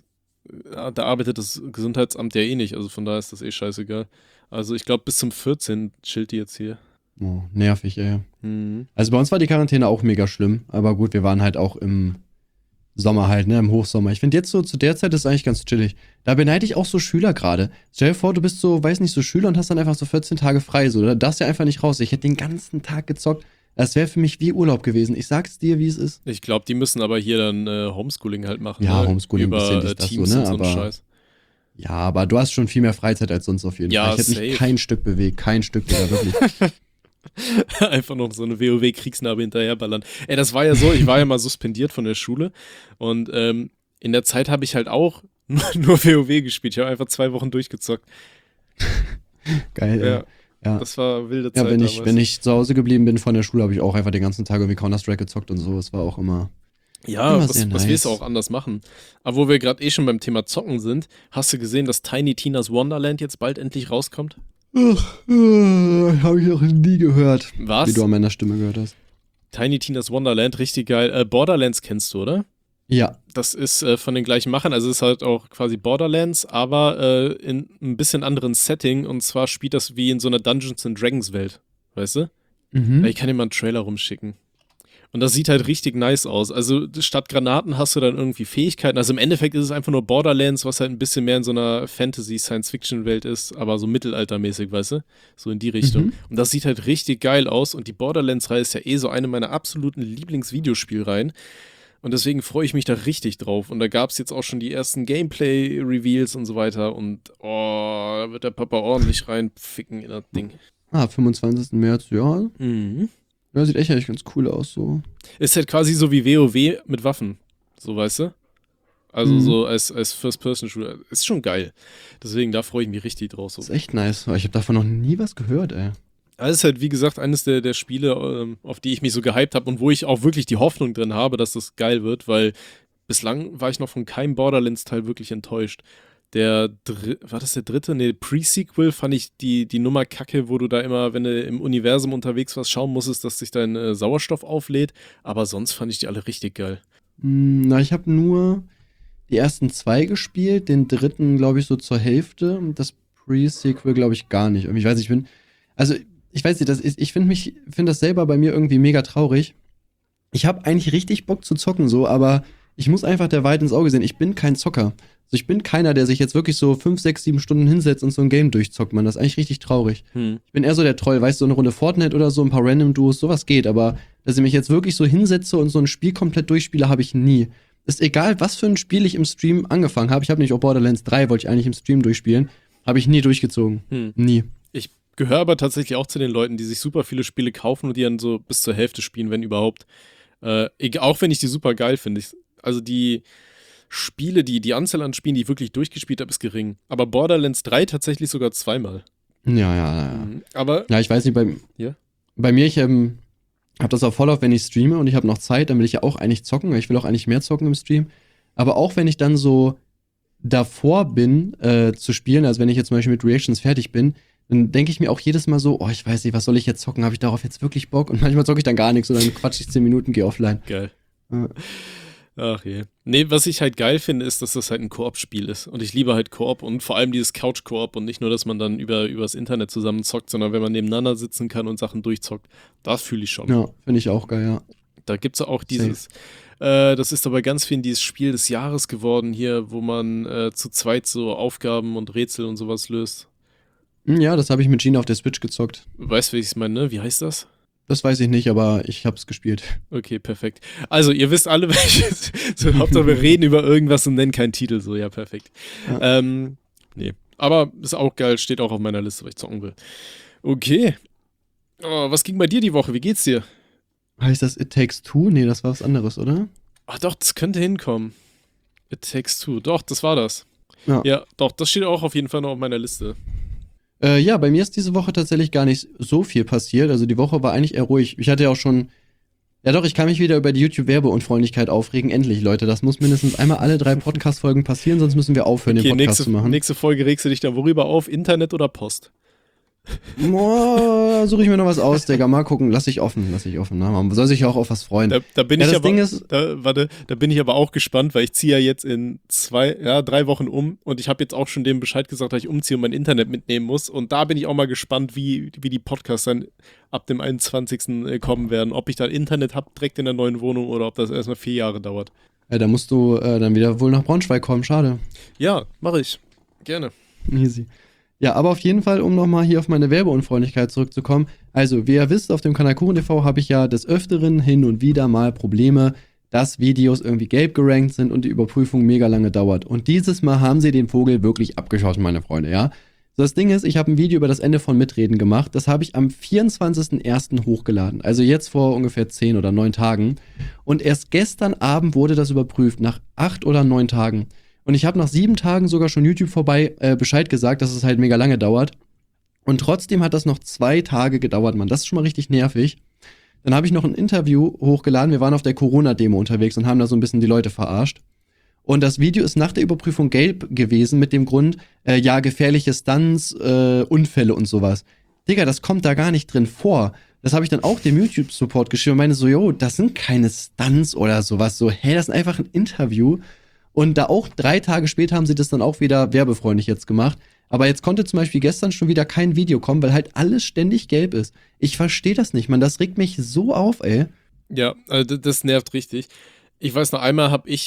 da arbeitet das Gesundheitsamt ja eh nicht. Also von daher ist das eh scheißegal. Also ich glaube bis zum 14 chillt die jetzt hier. Oh, nervig, ey. Mhm. Also bei uns war die Quarantäne auch mega schlimm, aber gut, wir waren halt auch im Sommer halt, ne, im Hochsommer. Ich finde jetzt so zu der Zeit ist eigentlich ganz chillig. Da beneide ich auch so Schüler gerade. Stell dir vor, du bist so, weiß nicht, so Schüler und hast dann einfach so 14 Tage frei, so. Da darfst du ja einfach nicht raus. Ich hätte den ganzen Tag gezockt. Das wäre für mich wie Urlaub gewesen. Ich sag's dir, wie es ist. Ich glaube, die müssen aber hier dann Homeschooling halt machen. Ja, ne? Homeschooling, über bisschen dies, das Teams so, ne, und so einen aber- Scheiß. Ja, aber du hast schon viel mehr Freizeit als sonst auf jeden Ja, Fall. Ich hätte mich safe. kein Stück bewegt, kein Stück, Digga, wirklich. Einfach noch so eine WoW-Kriegsnarbe hinterherballern. Ey, das war ja so, ich war ja mal suspendiert von der Schule und in der Zeit habe ich halt auch nur WoW gespielt. Ich habe einfach 2 Wochen durchgezockt. Geil, ey. Ja, Ja. das war wilde Ja, Zeit damals. wenn ich zu Hause geblieben bin von der Schule, habe ich auch einfach den ganzen Tag irgendwie Counter-Strike gezockt und so. Es war auch immer. Ja, Immer was sehr nice. willst du auch anders machen? Aber wo wir gerade eh schon beim Thema Zocken sind, hast du gesehen, dass Tiny Tina's Wonderland jetzt bald endlich rauskommt? Habe ich auch nie gehört. Was? Wie du an meiner Stimme gehört hast. Tiny Tina's Wonderland, richtig geil. Borderlands kennst du, oder? Ja. Das ist von den gleichen Machern, also es ist halt auch quasi Borderlands, aber in ein bisschen anderen Setting und zwar spielt das wie in so einer Dungeons and Dragons Welt, weißt du? Mhm. Ich kann dir mal einen Trailer rumschicken. Und das sieht halt richtig nice aus. Also statt Granaten hast du dann irgendwie Fähigkeiten. Also im Endeffekt ist es einfach nur Borderlands, was halt ein bisschen mehr in so einer Fantasy-Science-Fiction-Welt ist, aber so mittelaltermäßig, weißt du? So in die Richtung. Mhm. Und das sieht halt richtig geil aus. Und die Borderlands-Reihe ist ja eh so eine meiner absoluten Lieblingsvideospielreihen. Und deswegen freue ich mich da richtig drauf. Und da gab es jetzt auch schon die ersten Gameplay-Reveals und so weiter. Und da wird der Papa ordentlich reinficken in das Ding. 25. März, ja. Mhm. Ja, sieht echt eigentlich ganz cool aus, so. Ist halt quasi so wie WoW mit Waffen. So, weißt du? Also Mhm. so als First-Person-Shooter. Ist schon geil. Deswegen, da freue ich mich richtig drauf. So. Das ist echt nice. Aber ich habe davon noch nie was gehört, ey. Das ist halt, wie gesagt, eines der Spiele, auf die ich mich so gehypt habe und wo ich auch wirklich die Hoffnung drin habe, dass das geil wird, weil bislang war ich noch von keinem Borderlands-Teil wirklich enttäuscht. war das der dritte? Nee, Pre-Sequel fand ich die Nummer kacke, wo du da immer, wenn du im Universum unterwegs warst, schauen musstest, dass sich dein Sauerstoff auflädt. Aber sonst fand ich die alle richtig geil. Na, ich habe nur die ersten 2 gespielt, den dritten, glaube ich, so zur Hälfte. Und das Pre-Sequel, glaube ich, gar nicht. Ich weiß nicht, ich weiß nicht, ich finde das selber bei mir irgendwie mega traurig. Ich habe eigentlich richtig Bock zu zocken, so, aber ich muss einfach der Wahrheit ins Auge sehen. Ich bin kein Zocker. Also ich bin keiner, der sich jetzt wirklich so 5, 6, 7 Stunden hinsetzt und so ein Game durchzockt, man. Das ist eigentlich richtig traurig. Ich bin eher so der Troll, weißt du, so eine Runde Fortnite oder so, ein paar Random-Duos, sowas geht, aber dass ich mich jetzt wirklich so hinsetze und so ein Spiel komplett durchspiele, habe ich nie. Ist egal, was für ein Spiel ich im Stream angefangen habe. Ich habe nicht auch Borderlands 3, wollte ich eigentlich im Stream durchspielen. Habe ich nie durchgezogen. Nie. Ich gehöre aber tatsächlich auch zu den Leuten, die sich super viele Spiele kaufen und die dann so bis zur Hälfte spielen, wenn überhaupt. Auch wenn ich die super geil finde. Also die Spiele, die Anzahl an Spielen, die ich wirklich durchgespielt habe, ist gering. Aber Borderlands 3 tatsächlich sogar 2-mal. Ja. Aber Ja, ich weiß nicht, Ja? bei mir, ich habe das auch voll auf, wenn ich streame und ich habe noch Zeit, dann will ich ja auch eigentlich zocken, weil ich will auch eigentlich mehr zocken im Stream. Aber auch wenn ich dann so davor bin, zu spielen, also wenn ich jetzt zum Beispiel mit Reactions fertig bin, dann denke ich mir auch jedes Mal so, ich weiß nicht, was soll ich jetzt zocken? Habe ich darauf jetzt wirklich Bock? Und manchmal zocke ich dann gar nichts und dann quatsch ich 10 Minuten, gehe offline. geil. Ja. Ach je. Nee, was ich halt geil finde, ist, dass das halt ein Koop-Spiel ist. Und ich liebe halt Koop und vor allem dieses Couch-Koop und nicht nur, dass man dann übers Internet zusammen zockt, sondern wenn man nebeneinander sitzen kann und Sachen durchzockt. Das fühle ich schon. Ja, finde ich auch geil, ja. Da gibt es auch dieses, das ist aber ganz vielen dieses Spiel des Jahres geworden hier, wo man zu zweit so Aufgaben und Rätsel und sowas löst. Ja, das habe ich mit Gina auf der Switch gezockt. Weißt du, wie ich es meine, ne? Wie heißt das? Das weiß ich nicht, aber ich hab's gespielt. Okay, perfekt. Also, ihr wisst alle, welches. So, Hauptsache, wir reden über irgendwas und nennen keinen Titel. So, ja, perfekt. Ja. Nee. Aber ist auch geil, steht auch auf meiner Liste, weil ich zocken will. Okay. Oh, was ging bei dir die Woche? Wie geht's dir? Heißt das It Takes Two? Nee, das war was anderes, oder? Ach doch, das könnte hinkommen. It Takes Two. Doch, das war das. Ja. Ja, doch, das steht auch auf jeden Fall noch auf meiner Liste. Ja, bei mir ist diese Woche tatsächlich gar nicht so viel passiert. Also die Woche war eigentlich eher ruhig. Ich hatte ja auch schon. Ja doch, ich kann mich wieder über die YouTube-Werbeunfreundlichkeit aufregen. Endlich, Leute. Das muss mindestens einmal alle 3 Podcast-Folgen passieren, sonst müssen wir aufhören, den Podcast zu machen. Nächste Folge regst du dich da worüber auf? Internet oder Post? Boah, suche ich mir noch was aus, Digga. Mal gucken, lass ich offen. Ne? Man soll sich ja auch auf was freuen. Da bin Ja, ich das aber, Ding ist- da bin ich aber auch gespannt, weil ich ziehe ja jetzt in 3 Wochen um und ich habe jetzt auch schon dem Bescheid gesagt, dass ich umziehe und mein Internet mitnehmen muss. Und da bin ich auch mal gespannt, wie die Podcasts dann ab dem 21. kommen werden. Ob ich dann Internet habe direkt in der neuen Wohnung oder ob das erstmal 4 Jahre dauert. Ja, da musst du dann wieder wohl nach Braunschweig kommen. Schade. Ja, mache ich. Gerne. Easy. Ja, aber auf jeden Fall, um nochmal hier auf meine Werbeunfreundlichkeit zurückzukommen. Also, wie ihr wisst, auf dem Kanal Kuchen TV habe ich ja des Öfteren hin und wieder mal Probleme, dass Videos irgendwie gelb gerankt sind und die Überprüfung mega lange dauert. Und dieses Mal haben sie den Vogel wirklich abgeschossen, meine Freunde, ja. So, das Ding ist, ich habe ein Video über das Ende von Mitreden gemacht. Das habe ich am 24.01. hochgeladen. Also jetzt vor ungefähr 10 oder 9 Tagen. Und erst gestern Abend wurde das überprüft, nach 8 oder 9 Tagen. Und ich habe nach 7 Tagen sogar schon YouTube vorbei Bescheid gesagt, dass es halt mega lange dauert. Und trotzdem hat das noch 2 Tage gedauert, Mann. Das ist schon mal richtig nervig. Dann habe ich noch ein Interview hochgeladen. Wir waren auf der Corona-Demo unterwegs und haben da so ein bisschen die Leute verarscht. Und das Video ist nach der Überprüfung gelb gewesen mit dem Grund, ja, gefährliche Stunts, Unfälle und sowas. Digga, das kommt da gar nicht drin vor. Das habe ich dann auch dem YouTube-Support geschrieben und meine so, yo, das sind keine Stunts oder sowas. So, hey, das ist einfach ein Interview. Und da auch 3 Tage später haben sie das dann auch wieder werbefreundlich jetzt gemacht. Aber jetzt konnte zum Beispiel gestern schon wieder kein Video kommen, weil halt alles ständig gelb ist. Ich verstehe das nicht, Mann. Das regt mich so auf, ey. Ja, also das nervt richtig. Ich weiß noch, einmal habe ich,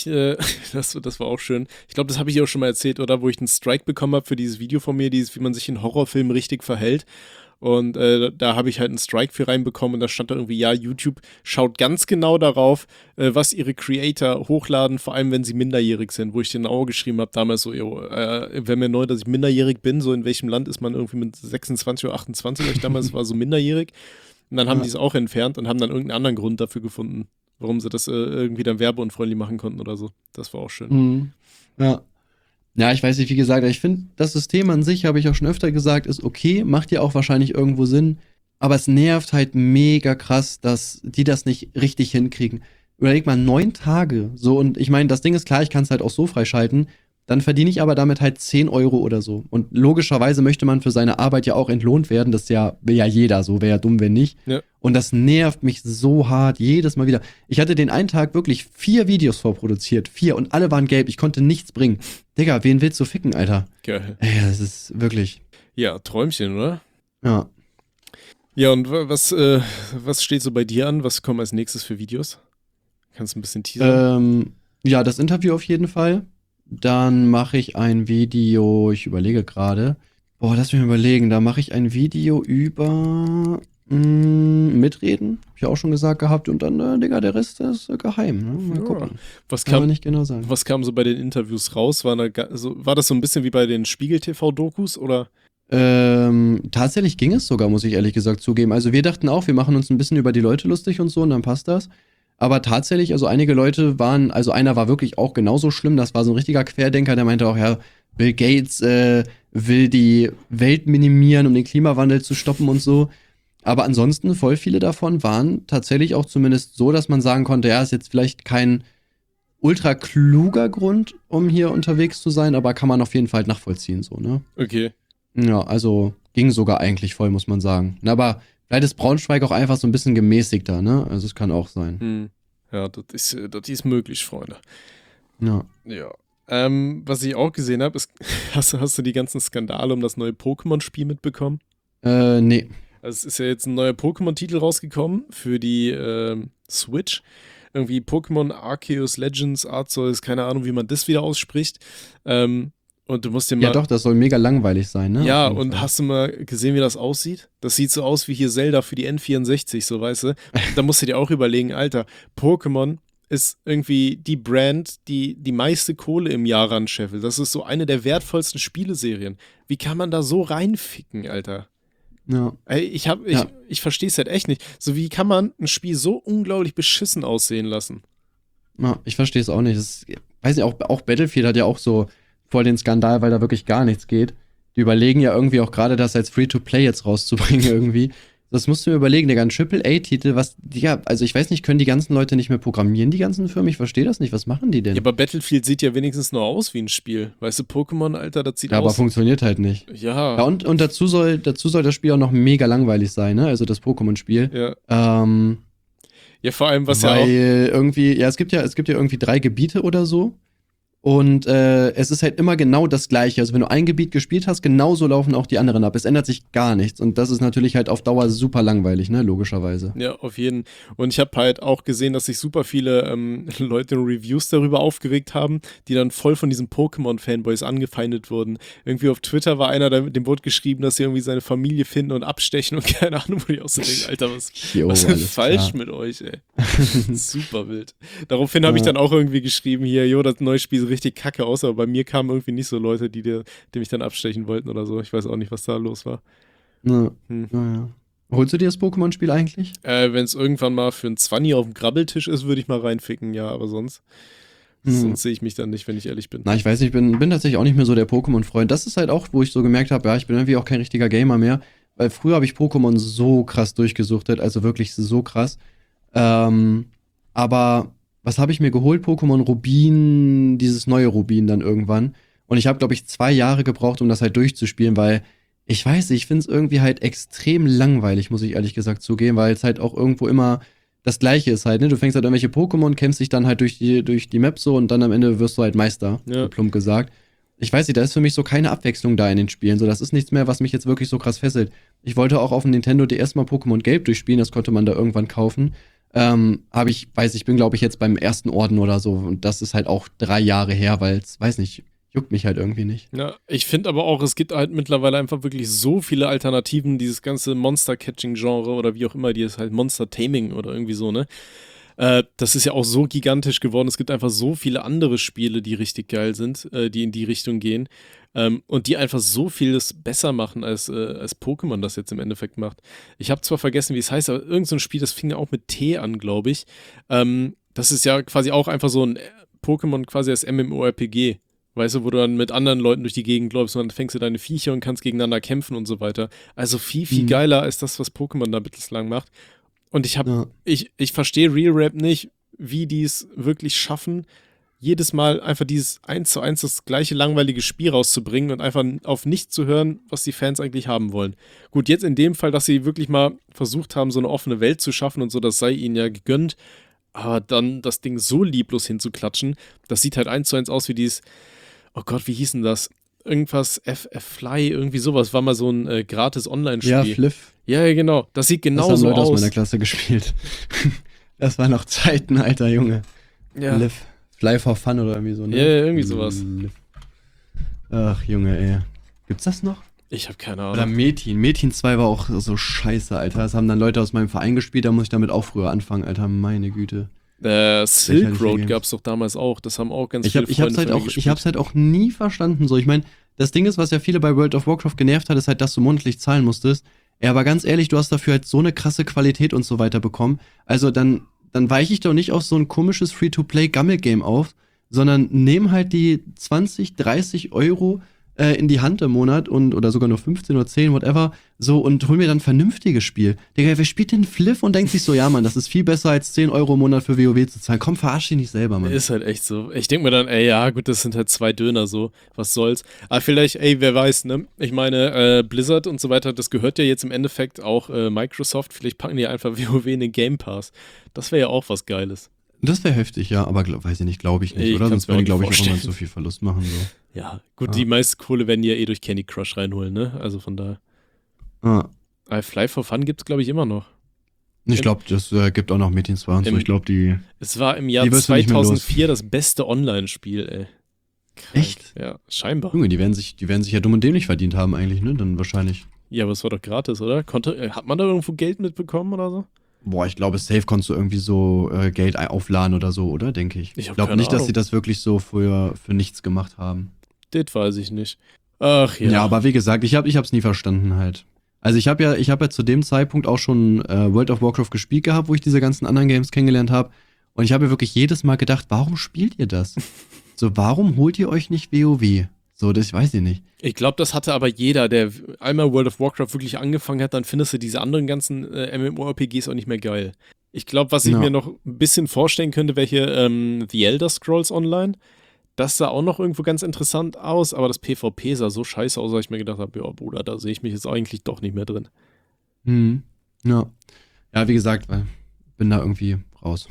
das war auch schön, ich glaube, das habe ich auch schon mal erzählt, oder, wo ich einen Strike bekommen habe für dieses Video von mir, wie man sich in Horrorfilmen richtig verhält. Und da habe ich halt einen Strike für reinbekommen und da stand da irgendwie, ja, YouTube schaut ganz genau darauf, was ihre Creator hochladen, vor allem wenn sie minderjährig sind, wo ich denen auch geschrieben habe damals so, wäre mir neu, dass ich minderjährig bin, so in welchem Land ist man irgendwie mit 26 oder 28, weil ich damals war so minderjährig. Und dann haben die es auch entfernt und haben dann irgendeinen anderen Grund dafür gefunden, warum sie das irgendwie dann werbeunfreundlich machen konnten oder so. Das war auch schön. Mhm. Ja. Ja, ich weiß nicht, wie gesagt, ich finde, das System an sich, habe ich auch schon öfter gesagt, ist okay, macht ja auch wahrscheinlich irgendwo Sinn, aber es nervt halt mega krass, dass die das nicht richtig hinkriegen. Überleg mal, 9 Tage, so, und ich meine, das Ding ist klar, ich kann es halt auch so freischalten, dann verdiene ich aber damit halt 10 Euro oder so. Und logischerweise möchte man für seine Arbeit ja auch entlohnt werden. Das will ja jeder so, wäre ja dumm, wenn nicht. Ja. Und das nervt mich so hart, jedes Mal wieder. Ich hatte den einen Tag wirklich 4 Videos vorproduziert. 4 und alle waren gelb. Ich konnte nichts bringen. Digga, wen willst du ficken, Alter? Geil. Ey, das ist wirklich. Ja, Träumchen, oder? Ja. Ja, und was steht so bei dir an? Was kommen als nächstes für Videos? Kannst du ein bisschen teasern? Ja, das Interview auf jeden Fall. Dann mache ich ein Video, ich überlege gerade. Boah, lass mich mal überlegen. Da mache ich ein Video über Mitreden. Hab ich ja auch schon gesagt gehabt. Und dann, Digga, der Rest ist geheim. Ne? Mal Ja. gucken. Was Kann man kam, nicht genau sagen. was kam so bei den Interviews raus? War das so ein bisschen wie bei den Spiegel-TV-Dokus, oder? Tatsächlich ging es sogar, muss ich ehrlich gesagt zugeben. Also wir dachten auch, wir machen uns ein bisschen über die Leute lustig und so und dann passt das. Aber tatsächlich, also einige Leute waren, also einer war wirklich auch genauso schlimm, das war so ein richtiger Querdenker, der meinte auch, ja, Bill Gates will die Welt minimieren, um den Klimawandel zu stoppen und so. Aber ansonsten, voll viele davon waren tatsächlich auch zumindest so, dass man sagen konnte, ja, ist jetzt vielleicht kein ultra kluger Grund, um hier unterwegs zu sein, aber kann man auf jeden Fall nachvollziehen, so, ne? Okay. Ja, also ging sogar eigentlich voll, muss man sagen. Na, aber vielleicht ist Braunschweig auch einfach so ein bisschen gemäßigter, ne? Also es kann auch sein. Ja, das ist möglich, Freunde. Ja. Ja. Was ich auch gesehen habe, ist, hast du die ganzen Skandale um das neue Pokémon-Spiel mitbekommen? Nee. Also es ist ja jetzt ein neuer Pokémon-Titel rausgekommen für die Switch. Irgendwie Pokémon Arceus Legends Arceus, keine Ahnung, wie man das wieder ausspricht. Und du musst dir mal. Ja, doch, das soll mega langweilig sein, ne? Ja, Auf jeden und Fall. hast du mal gesehen, wie das aussieht? Das sieht so aus wie hier Zelda für die N64, so weißt du. Da musst du dir auch überlegen, Alter, Pokémon ist irgendwie die Brand, die die meiste Kohle im Jahr ranscheffelt. Das ist so eine der wertvollsten Spieleserien. Wie kann man da so reinficken, Alter? Ja. Ey, ich verstehe es halt echt nicht. So, wie kann man ein Spiel so unglaublich beschissen aussehen lassen? Ja, ich verstehe es auch nicht. Weiß nicht, auch Battlefield hat ja auch so voll den Skandal, weil da wirklich gar nichts geht. Die überlegen ja irgendwie auch gerade, das als Free-to-Play jetzt rauszubringen irgendwie. Das musst du mir überlegen, Digga, ein AAA-Titel, also ich weiß nicht, können die ganzen Leute nicht mehr programmieren, die ganzen Firmen? Ich verstehe das nicht, was machen die denn? Ja, aber Battlefield sieht ja wenigstens noch aus wie ein Spiel. Weißt du, Pokémon, Alter, das sieht Ja, aber aus. funktioniert halt nicht. Ja, Ja, und dazu soll das Spiel auch noch mega langweilig sein, ne? Also das Pokémon-Spiel. ja. Ja, vor allem, was weil ja auch. irgendwie, ja, es gibt ja irgendwie 3 Gebiete oder so. Und es ist halt immer genau das Gleiche. Also wenn du ein Gebiet gespielt hast, genauso laufen auch die anderen ab. Es ändert sich gar nichts. Und das ist natürlich halt auf Dauer super langweilig, ne? Logischerweise. Ja, auf jeden. Und ich habe halt auch gesehen, dass sich super viele Leute in Reviews darüber aufgeregt haben, die dann voll von diesen Pokémon-Fanboys angefeindet wurden. Irgendwie auf Twitter war einer, der mit dem Wort geschrieben, dass sie irgendwie seine Familie finden und abstechen und keine Ahnung, wo die auch so denken, Alter, was ist alles falsch klar. mit euch, ey? Super wild. Daraufhin habe ich dann auch irgendwie geschrieben, hier, jo, das neue Spiel sieht richtig kacke aus, aber bei mir kamen irgendwie nicht so Leute, die mich dann abstechen wollten oder so. Ich weiß auch nicht, was da los war. Ja, Hm. ja. Holst du dir das Pokémon-Spiel eigentlich? Wenn es irgendwann mal für einen 20 auf dem Grabbeltisch ist, würde ich mal reinficken, ja, aber sonst sehe ich mich dann nicht, wenn ich ehrlich bin. Na, ich weiß nicht, ich bin tatsächlich auch nicht mehr so der Pokémon-Freund. Das ist halt auch, wo ich so gemerkt habe, ja, ich bin irgendwie auch kein richtiger Gamer mehr. Weil früher habe ich Pokémon so krass durchgesuchtet, also wirklich so krass. Aber was habe ich mir geholt? Pokémon Rubin, dieses neue Rubin dann irgendwann. Und ich habe, glaube ich, 2 Jahre gebraucht, um das halt durchzuspielen, weil ich weiß nicht, ich finde es irgendwie halt extrem langweilig, muss ich ehrlich gesagt zugeben, weil es halt auch irgendwo immer das Gleiche ist halt, ne? Du fängst halt irgendwelche Pokémon, kämpfst dich dann halt durch die Map so und dann am Ende wirst du halt Meister, Ja. so plump gesagt. Ich weiß nicht, da ist für mich so keine Abwechslung da in den Spielen. So, das ist nichts mehr, was mich jetzt wirklich so krass fesselt. Ich wollte auch auf dem Nintendo DS mal Pokémon Gelb durchspielen, das konnte man da irgendwann kaufen. Ich bin, glaube ich, jetzt beim ersten Orden oder so. Und das ist halt auch 3 Jahre her, weil es, weiß nicht, juckt mich halt irgendwie nicht. Ja, ich finde aber auch, es gibt halt mittlerweile einfach wirklich so viele Alternativen, dieses ganze Monster-Catching-Genre oder wie auch immer, die ist halt Monster-Taming oder irgendwie so, ne? Das ist ja auch so gigantisch geworden. Es gibt einfach so viele andere Spiele, die richtig geil sind, die in die Richtung gehen. Und die einfach so vieles besser machen, als Pokémon das jetzt im Endeffekt macht. Ich habe zwar vergessen, wie es heißt, aber irgend so ein Spiel, das fing ja auch mit T an, glaube ich. Das ist ja quasi auch einfach so ein Pokémon quasi als MMORPG. Weißt du, wo du dann mit anderen Leuten durch die Gegend läufst und dann fängst du deine Viecher und kannst gegeneinander kämpfen und so weiter. Also viel, viel geiler als das, was Pokémon da bislang macht. Und ich verstehe Real Rap nicht, wie die es wirklich schaffen, jedes Mal einfach dieses 1:1 das gleiche langweilige Spiel rauszubringen und einfach auf nichts zu hören, was die Fans eigentlich haben wollen. Gut, jetzt in dem Fall, dass sie wirklich mal versucht haben, so eine offene Welt zu schaffen und so, das sei ihnen ja gegönnt, aber dann das Ding so lieblos hinzuklatschen, das sieht halt 1:1 aus wie dieses, oh Gott, wie hieß denn das? Irgendwas, Fly, irgendwie sowas, war mal so ein gratis Online-Spiel. Ja, Fliff. Ja, genau, das sieht Das haben genauso Leute aus aus. meiner Klasse gespielt. Das waren noch Zeiten, alter Junge. Ja. Liv. Fly for Fun oder irgendwie so, ne? Ja, irgendwie sowas. Liv. Ach, Junge, ey. Gibt's das noch? Ich habe keine Oder Ahnung. Metin. Metin 2 war auch so scheiße, Alter. Das haben dann Leute aus meinem Verein gespielt, da muss ich damit auch früher anfangen, Alter. Meine Güte. Silk Lächerliche Road Games. gab es doch damals auch. Das haben auch ganz Ich viele hab's Freunde von mir ich hab's halt auch nie verstanden. So, ich meine, das Ding ist, was ja viele bei World of Warcraft genervt hat, ist halt, dass du monatlich zahlen musstest. Ja, aber ganz ehrlich, du hast dafür halt so eine krasse Qualität und so weiter bekommen. Also dann weiche ich doch nicht auf so ein komisches Free-to-Play-Gammel-Game auf, sondern nehm halt die 20, 30 Euro in die Hand im Monat oder sogar nur 15 oder 10, whatever, so und hol mir dann ein vernünftiges Spiel. Digga, wer spielt den Fliff und denkt sich so, ja, Mann, das ist viel besser als 10 Euro im Monat für WoW zu zahlen. Komm, verarsch dich nicht selber, Mann. Ist halt echt so. Ich denke mir dann, ey, ja, gut, das sind halt 2 Döner so. Was soll's. Aber vielleicht, ey, wer weiß, ne? Ich meine, Blizzard und so weiter, das gehört ja jetzt im Endeffekt auch Microsoft. Vielleicht packen die einfach WoW in den Game Pass. Das wäre ja auch was Geiles. Das wäre heftig, ja, aber weiß ich nicht, glaube ich nicht, Ich oder? kann's Sonst mir würden die, auch glaube nicht ich, auch immer vorstellen. so viel Verlust machen, so. Ja, gut, Ja. die meiste Kohle werden die ja eh durch Candy Crush reinholen, ne? Also von daher. Ah. Fly for Fun gibt's, glaube ich, immer noch. Ich glaube, das gibt auch noch Metin 2 und so. Im- Ich glaube, die. Es war im Jahr Die wirst du nicht mehr los. 2004 das beste Online-Spiel, ey. Krank. Echt? Ja, scheinbar. Junge, die werden sich ja dumm und dämlich verdient haben, eigentlich, ne? Dann wahrscheinlich. Ja, aber es war doch gratis, oder? Hat man da irgendwo Geld mitbekommen oder so? Boah, ich glaube, safe konntest du irgendwie so Geld aufladen oder so, oder? Denke ich. Ich Ich hab glaube keine nicht, dass Ahnung. sie das wirklich so für nichts gemacht haben. Das weiß ich nicht. Ach ja. Ja, aber wie gesagt, ich hab's nie verstanden halt. Also ich habe ja zu dem Zeitpunkt auch schon World of Warcraft gespielt gehabt, wo ich diese ganzen anderen Games kennengelernt habe. Und ich habe mir wirklich jedes Mal gedacht, warum spielt ihr das? So, warum holt ihr euch nicht WoW? So, das weiß ich nicht. Ich glaube, das hatte aber jeder, der einmal World of Warcraft wirklich angefangen hat, dann findest du diese anderen ganzen MMORPGs auch nicht mehr geil. Ich glaube, was ich Ja. mir noch ein bisschen vorstellen könnte, wäre hier The Elder Scrolls Online. Das sah auch noch irgendwo ganz interessant aus, aber das PvP sah so scheiße aus, dass ich mir gedacht habe, ja Bruder, da sehe ich mich jetzt eigentlich doch nicht mehr drin. Mhm. Ja. Ja, wie gesagt, bin da irgendwie raus.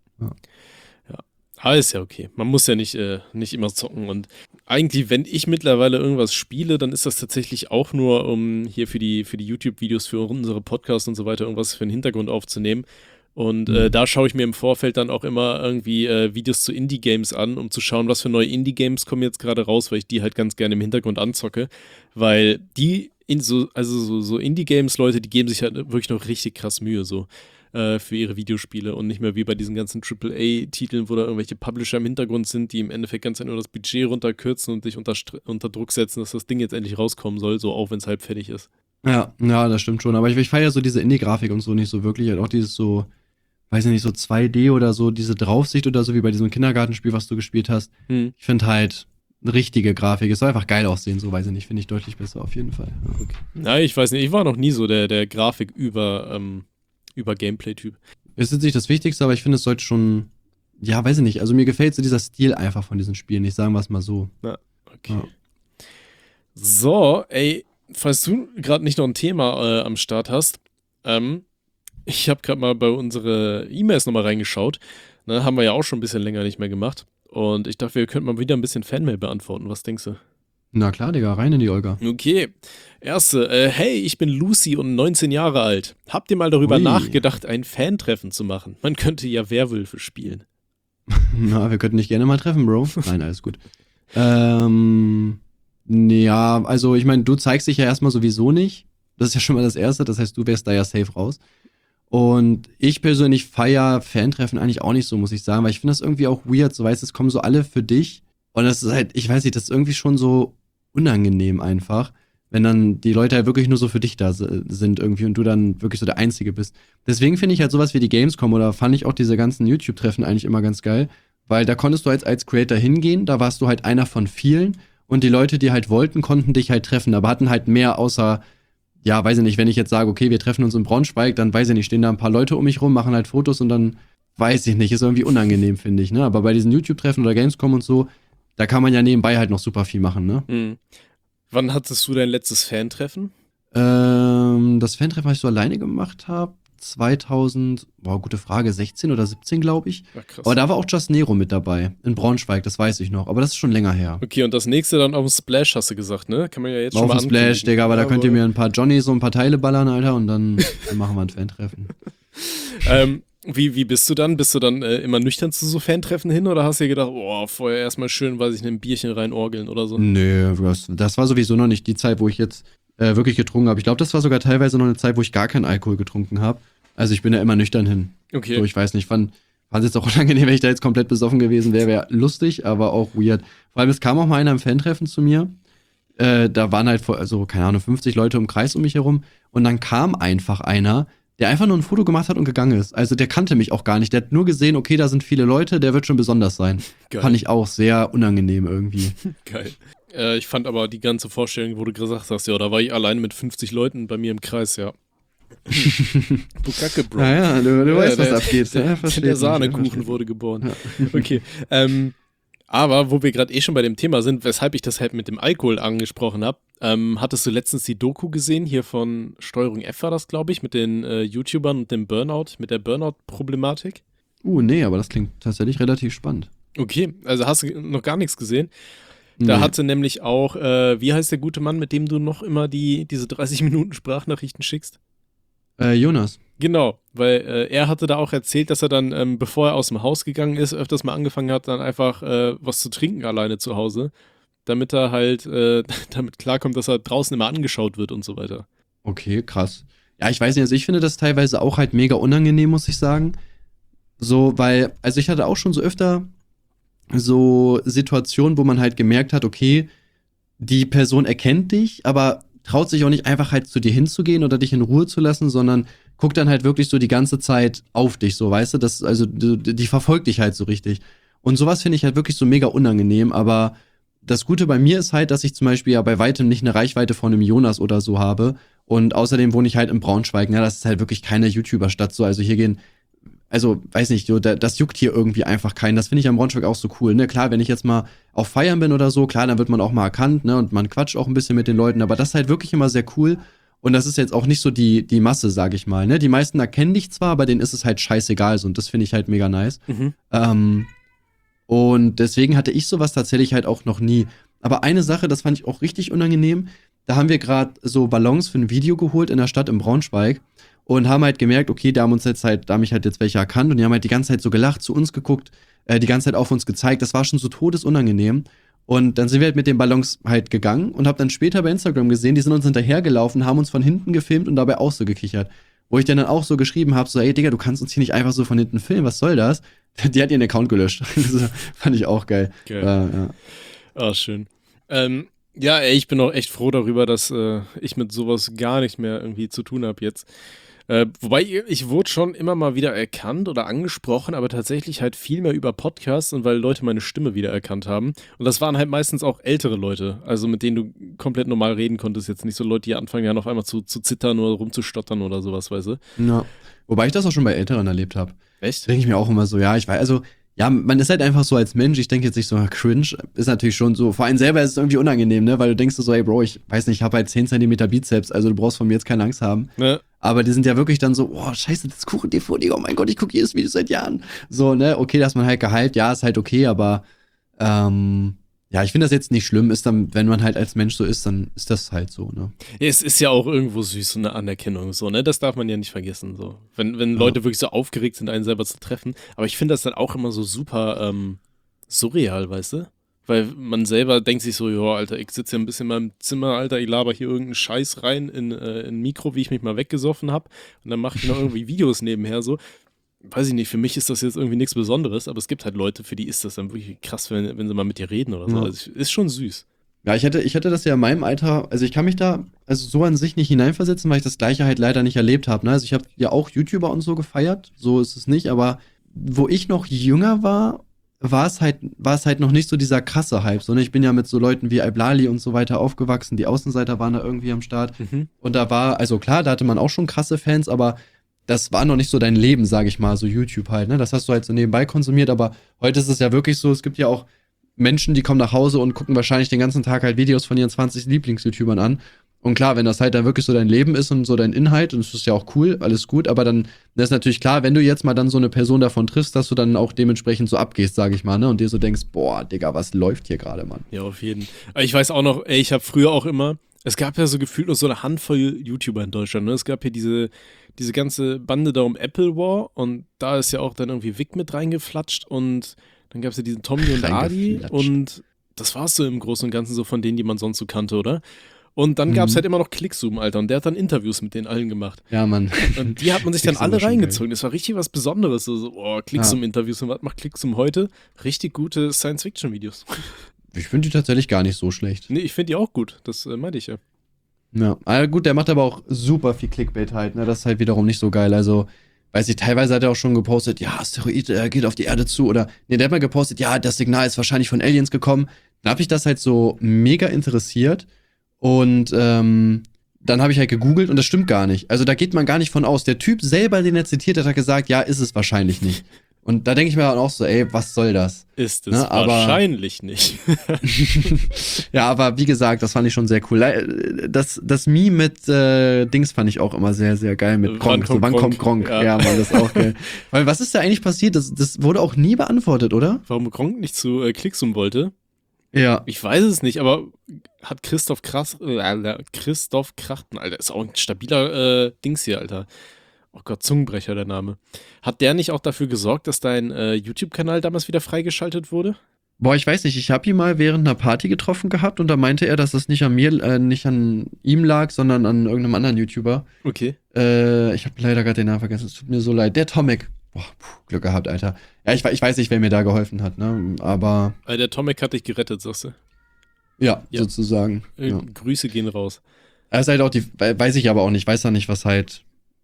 Aber ist ja okay. Man muss ja nicht immer zocken. Und eigentlich, wenn ich mittlerweile irgendwas spiele, dann ist das tatsächlich auch nur, um hier für die YouTube-Videos, für unsere Podcasts und so weiter irgendwas für den Hintergrund aufzunehmen. Und da schaue ich mir im Vorfeld dann auch immer irgendwie Videos zu Indie-Games an, um zu schauen, was für neue Indie-Games kommen jetzt gerade raus, weil ich die halt ganz gerne im Hintergrund anzocke. Weil so Indie-Games, Leute, die geben sich halt wirklich noch richtig krass Mühe, so. Für ihre Videospiele und nicht mehr wie bei diesen ganzen AAA-Titeln, wo da irgendwelche Publisher im Hintergrund sind, die im Endeffekt ganz einfach nur das Budget runterkürzen und dich unter Druck setzen, dass das Ding jetzt endlich rauskommen soll, so auch wenn es halb fertig ist. Ja, das stimmt schon. Aber ich feiere so diese Indie-Grafik und so nicht so wirklich. Halt auch dieses so, weiß ich nicht, so 2D oder so, diese Draufsicht oder so, wie bei diesem Kindergartenspiel, was du gespielt hast. Hm. Ich finde halt eine richtige Grafik. Es soll einfach geil aussehen, so weiß ich nicht. Finde ich deutlich besser auf jeden Fall. Ja, okay. Na, ich weiß nicht, ich war noch nie so der Grafik über Gameplay-Typ. Es ist nicht das Wichtigste, aber ich finde, es sollte schon, ja, weiß ich nicht. Also mir gefällt so dieser Stil einfach von diesen Spielen. Ich sagen wir es mal so. Okay. Ja. So, ey, falls du gerade nicht noch ein Thema am Start hast, ich habe gerade mal bei unsere E-Mails nochmal reingeschaut. Ne, haben wir ja auch schon ein bisschen länger nicht mehr gemacht. Und ich dachte, wir könnten mal wieder ein bisschen Fanmail beantworten. Was denkst du? Na klar, Digga, rein in die Olga. Okay. Erste, hey, ich bin Lucy und 19 Jahre alt. Habt ihr mal darüber Ui. nachgedacht, ein Fantreffen zu machen? Man könnte ja Werwölfe spielen. Na, wir könnten dich gerne mal treffen, Bro. Nein, alles gut. Ja, also ich meine, du zeigst dich ja erstmal sowieso nicht. Das ist ja schon mal das Erste. Das heißt, du wärst da ja safe raus. Und ich persönlich feiere Fantreffen eigentlich auch nicht so, muss ich sagen, weil ich finde das irgendwie auch weird. So, weißt du, es kommen so alle für dich. Und das ist halt, ich weiß nicht, das ist irgendwie schon so unangenehm einfach, wenn dann die Leute halt wirklich nur so für dich da sind irgendwie und du dann wirklich so der Einzige bist. Deswegen finde ich halt sowas wie die Gamescom oder fand ich auch diese ganzen YouTube-Treffen eigentlich immer ganz geil, weil da konntest du als Creator hingehen, da warst du halt einer von vielen und die Leute, die halt wollten, konnten dich halt treffen, aber hatten halt mehr außer, ja, weiß ich nicht, wenn ich jetzt sage, okay, wir treffen uns in Braunschweig, dann weiß ich nicht, stehen da ein paar Leute um mich rum, machen halt Fotos und dann weiß ich nicht, ist irgendwie unangenehm, finde ich, ne? Aber bei diesen YouTube-Treffen oder Gamescom und so, da kann man ja nebenbei halt noch super viel machen, ne? Mhm. Wann hattest du dein letztes Fan-Treffen? Das Fan-Treffen, was ich so alleine gemacht habe, gute Frage, 16 oder 17, glaube ich. Ach, krass. Aber da war auch Just Nero mit dabei, in Braunschweig, das weiß ich noch. Aber das ist schon länger her. Okay, und das nächste dann auf dem Splash, hast du gesagt, ne? Kann man ja jetzt War schon auf mal dem Splash, ankündigen. Digga, aber da könnt ihr mir ein paar Johnnies und ein paar Teile ballern, Alter, und dann machen wir ein Fan-Treffen. Wie bist du dann? Bist du dann immer nüchtern zu so Fan-Treffen hin oder hast du dir gedacht, vorher erstmal schön, weiß ich, ein Bierchen reinorgeln oder so? Nö, das war sowieso noch nicht die Zeit, wo ich jetzt wirklich getrunken habe. Ich glaube, das war sogar teilweise noch eine Zeit, wo ich gar keinen Alkohol getrunken habe. Also ich bin ja immer nüchtern hin. Okay. So, ich weiß nicht, fand es jetzt auch unangenehm, wenn ich da jetzt komplett besoffen gewesen wäre. Wäre lustig, aber auch weird. Vor allem, es kam auch mal einer im Fan-Treffen zu mir. Da waren halt, keine Ahnung, 50 Leute im Kreis um mich herum. Und dann kam einfach einer, der einfach nur ein Foto gemacht hat und gegangen ist. Also der kannte mich auch gar nicht. Der hat nur gesehen, okay, da sind viele Leute, der wird schon besonders sein. Geil. Fand ich auch sehr unangenehm irgendwie. Geil. Ich fand aber die ganze Vorstellung, wo du gesagt hast, ja, da war ich alleine mit 50 Leuten bei mir im Kreis, ja. Bukake, Bro. Naja, du weißt, was abgeht. Der Sahnekuchen wurde geboren. Ja. Okay. Aber wo wir gerade schon bei dem Thema sind, weshalb ich das halt mit dem Alkohol angesprochen habe, hattest du letztens die Doku gesehen, hier von Steuerung F war das, glaube ich, mit den YouTubern und dem Burnout, mit der Burnout-Problematik? Nee, aber das klingt tatsächlich relativ spannend. Okay, also hast du noch gar nichts gesehen? Da hatte nämlich auch, wie heißt der gute Mann, mit dem du noch immer diese 30 Minuten Sprachnachrichten schickst? Jonas. Genau, weil er hatte da auch erzählt, dass er dann, bevor er aus dem Haus gegangen ist, öfters mal angefangen hat, dann einfach was zu trinken alleine zu Hause, damit er halt damit klarkommt, dass er draußen immer angeschaut wird und so weiter. Okay, krass. Ja, ich weiß nicht, also ich finde das teilweise auch halt mega unangenehm, muss ich sagen. So, weil, also ich hatte auch schon so öfter so Situationen, wo man halt gemerkt hat, okay, die Person erkennt dich, aber traut sich auch nicht einfach halt zu dir hinzugehen oder dich in Ruhe zu lassen, sondern guckt dann halt wirklich so die ganze Zeit auf dich, so, weißt du, die verfolgt dich halt so richtig. Und sowas finde ich halt wirklich so mega unangenehm, aber das Gute bei mir ist halt, dass ich zum Beispiel ja bei weitem nicht eine Reichweite von einem Jonas oder so habe und außerdem wohne ich halt in Braunschweig, ne, das ist halt wirklich keine YouTuber-Stadt so, also hier gehen, also, weiß nicht, das juckt hier irgendwie einfach keinen. Das finde ich am Braunschweig auch so cool, ne? Klar, wenn ich jetzt mal auf Feiern bin oder so, klar, dann wird man auch mal erkannt, ne? Und man quatscht auch ein bisschen mit den Leuten, aber das ist halt wirklich immer sehr cool. Und das ist jetzt auch nicht so die Masse, sag ich mal, ne? Die meisten erkennen dich zwar, aber denen ist es halt scheißegal so und das finde ich halt mega nice. Mhm. Und deswegen hatte ich sowas tatsächlich halt auch noch nie. Aber eine Sache, das fand ich auch richtig unangenehm, da haben wir gerade so Ballons für ein Video geholt in der Stadt in Braunschweig. Und haben halt gemerkt, okay, da haben mich halt jetzt welche erkannt und die haben halt die ganze Zeit so gelacht, zu uns geguckt, die ganze Zeit auf uns gezeigt. Das war schon so todesunangenehm. Und dann sind wir halt mit den Ballons halt gegangen und hab dann später bei Instagram gesehen, die sind uns hinterhergelaufen, haben uns von hinten gefilmt und dabei auch so gekichert. Wo ich dann auch so geschrieben habe, so, ey Digga, du kannst uns hier nicht einfach so von hinten filmen, was soll das? Die hat ihren Account gelöscht. Fand ich auch geil. Ja. Ah, schön. Ja, ey, ich bin auch echt froh darüber, dass ich mit sowas gar nicht mehr irgendwie zu tun habe jetzt. Wobei, ich wurde schon immer mal wieder erkannt oder angesprochen, aber tatsächlich halt viel mehr über Podcasts und weil Leute meine Stimme wieder erkannt haben. Und das waren halt meistens auch ältere Leute, also mit denen du komplett normal reden konntest. Jetzt nicht so Leute, die anfangen ja noch einmal zu zittern oder rumzustottern oder sowas, weißt du? Ja. Wobei ich das auch schon bei Älteren erlebt habe. Echt? Denke ich mir auch immer so, ja, ich weiß, also, ja, man ist halt einfach so als Mensch, ich denke jetzt nicht so, cringe, ist natürlich schon so, vor allem selber ist es irgendwie unangenehm, ne, weil du denkst so, ey Bro, ich weiß nicht, ich habe halt 10 Zentimeter Bizeps, also du brauchst von mir jetzt keine Angst haben. Ne? Aber die sind ja wirklich dann so, oh, scheiße, das Kuchen-TV, Digga, oh mein Gott, ich gucke jedes Video seit Jahren. So, ne, okay, dass man halt gehypt, ja, ist halt okay, aber, ja, ich finde das jetzt nicht schlimm, ist dann, wenn man halt als Mensch so ist, dann ist das halt so, ne. Ja, es ist ja auch irgendwo süß, so eine Anerkennung, so, ne, das darf man ja nicht vergessen, so. Wenn Leute wirklich so aufgeregt sind, einen selber zu treffen, aber ich finde das dann auch immer so super, surreal, weißt du? Weil man selber denkt sich so, ja, Alter, ich sitze ja ein bisschen in meinem Zimmer, Alter, ich laber hier irgendeinen Scheiß rein in ein Mikro, wie ich mich mal weggesoffen habe und dann mache ich noch irgendwie Videos nebenher, so. Weiß ich nicht, für mich ist das jetzt irgendwie nichts Besonderes, aber es gibt halt Leute, für die ist das dann wirklich krass, wenn sie mal mit dir reden oder so. Ja. Also ist schon süß. Ja, ich hätte das ja in meinem Alter, also ich kann mich da also so an sich nicht hineinversetzen, weil ich das Gleiche halt leider nicht erlebt habe, ne? Also ich habe ja auch YouTuber und so gefeiert, so ist es nicht, aber wo ich noch jünger war es halt noch nicht so dieser krasse Hype, sondern ich bin ja mit so Leuten wie Iblali und so weiter aufgewachsen, die Außenseiter waren da irgendwie am Start. Mhm. Und da war, also klar, da hatte man auch schon krasse Fans, aber das war noch nicht so dein Leben, sage ich mal, so YouTube halt, ne? Das hast du halt so nebenbei konsumiert, aber heute ist es ja wirklich so, es gibt ja auch Menschen, die kommen nach Hause und gucken wahrscheinlich den ganzen Tag halt Videos von ihren 20 Lieblings-YouTubern an. Und klar, wenn das halt dann wirklich so dein Leben ist und so dein Inhalt, und das ist ja auch cool, alles gut, aber dann ist natürlich klar, wenn du jetzt mal dann so eine Person davon triffst, dass du dann auch dementsprechend so abgehst, sage ich mal, ne? Und dir so denkst, boah, Digga, was läuft hier gerade, Mann? Ja, auf jeden Fall. Ich weiß auch noch, ich habe früher auch immer, es gab ja so gefühlt nur so eine Handvoll YouTuber in Deutschland, ne? Es gab hier diese ganze Bande da um Apple War und da ist ja auch dann irgendwie Vic mit reingeflatscht und dann gab es ja diesen Tommy und Adi und das war es so im Großen und Ganzen so von denen, die man sonst so kannte, oder? Und dann gab es halt immer noch Clickzoom, Alter. Und der hat dann Interviews mit denen allen gemacht. Ja, Mann. Und die hat man sich dann alle reingezogen. Das war richtig was Besonderes. So, Clickzoom-Interviews. Und was macht Clickzoom heute? Richtig gute Science-Fiction-Videos. Ich finde die tatsächlich gar nicht so schlecht. Nee, ich finde die auch gut. Das meinte ich ja. Ja, gut, der macht aber auch super viel Clickbait halt, ne? Das ist halt wiederum nicht so geil. Also, weiß ich, teilweise hat er auch schon gepostet, ja, Asteroid geht auf die Erde zu. Oder, nee, der hat mal gepostet, ja, das Signal ist wahrscheinlich von Aliens gekommen. Dann habe ich das halt so mega interessiert. Und dann habe ich halt gegoogelt und das stimmt gar nicht. Also da geht man gar nicht von aus. Der Typ selber, den er zitiert hat, hat gesagt, ja, ist es wahrscheinlich nicht. Und da denke ich mir dann auch so, ey, was soll das? Ist es wahrscheinlich nicht. Ja, aber wie gesagt, das fand ich schon sehr cool. Das Meme mit Dings fand ich auch immer sehr, sehr geil. Mit Gronk. Wann kommt Gronk? Ja, Mann, das ist auch geil. Weil was ist da eigentlich passiert? Das wurde auch nie beantwortet, oder? Warum Gronk nicht zu Clickzoom wollte? Ja. Ich weiß es nicht, aber hat Christoph Krachten, Alter, ist auch ein stabiler Dings hier, Alter. Oh Gott, Zungenbrecher, der Name. Hat der nicht auch dafür gesorgt, dass dein YouTube-Kanal damals wieder freigeschaltet wurde? Boah, ich weiß nicht, ich habe ihn mal während einer Party getroffen gehabt und da meinte er, dass es nicht an mir, nicht an ihm lag, sondern an irgendeinem anderen YouTuber. Okay. Ich habe leider gerade den Namen vergessen, es tut mir so leid. Der Tomek. Boah, Glück gehabt, Alter. Ja, ich weiß nicht, wer mir da geholfen hat, ne? Aber. Der Tomek hat dich gerettet, sagst du? Ja, sozusagen. Ja. Grüße gehen raus. Er ist halt auch weiß ich aber auch nicht, weiß da nicht, was halt,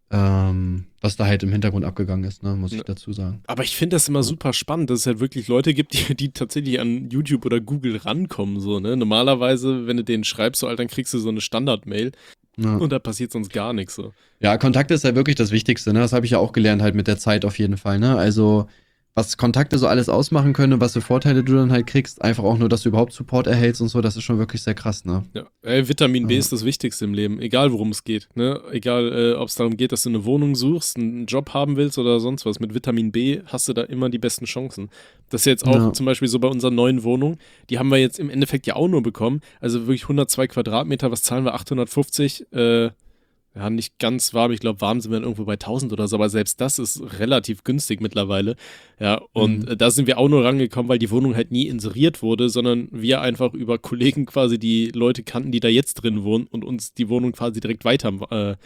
was da halt im Hintergrund abgegangen ist, ne, muss ich dazu sagen. Aber ich finde das immer super spannend, dass es halt wirklich Leute gibt, die tatsächlich an YouTube oder Google rankommen, so, ne? Normalerweise, wenn du denen schreibst, so, Alter, dann kriegst du so eine Standard-Mail. Ja. Und da passiert sonst gar nichts so. Ja, Kontakte ist halt wirklich das Wichtigste, ne? Das habe ich ja auch gelernt halt mit der Zeit auf jeden Fall, ne? Also, was Kontakte so alles ausmachen können und was für Vorteile du dann halt kriegst, einfach auch nur, dass du überhaupt Support erhältst und so, das ist schon wirklich sehr krass, ne? Ja, Vitamin B ist das Wichtigste im Leben, egal worum es geht, ne? Egal, ob es darum geht, dass du eine Wohnung suchst, einen Job haben willst oder sonst was. Mit Vitamin B hast du da immer die besten Chancen. Das ist jetzt auch zum Beispiel so bei unserer neuen Wohnung, die haben wir jetzt im Endeffekt ja auch nur bekommen, also wirklich 102 Quadratmeter, was zahlen wir, 850, ja, nicht ganz warm. Ich glaube, warm sind wir dann irgendwo bei 1000 oder so, aber selbst das ist relativ günstig mittlerweile. Ja, und da sind wir auch nur rangekommen, weil die Wohnung halt nie inseriert wurde, sondern wir einfach über Kollegen quasi die Leute kannten, die da jetzt drin wohnen und uns die Wohnung quasi direkt weiter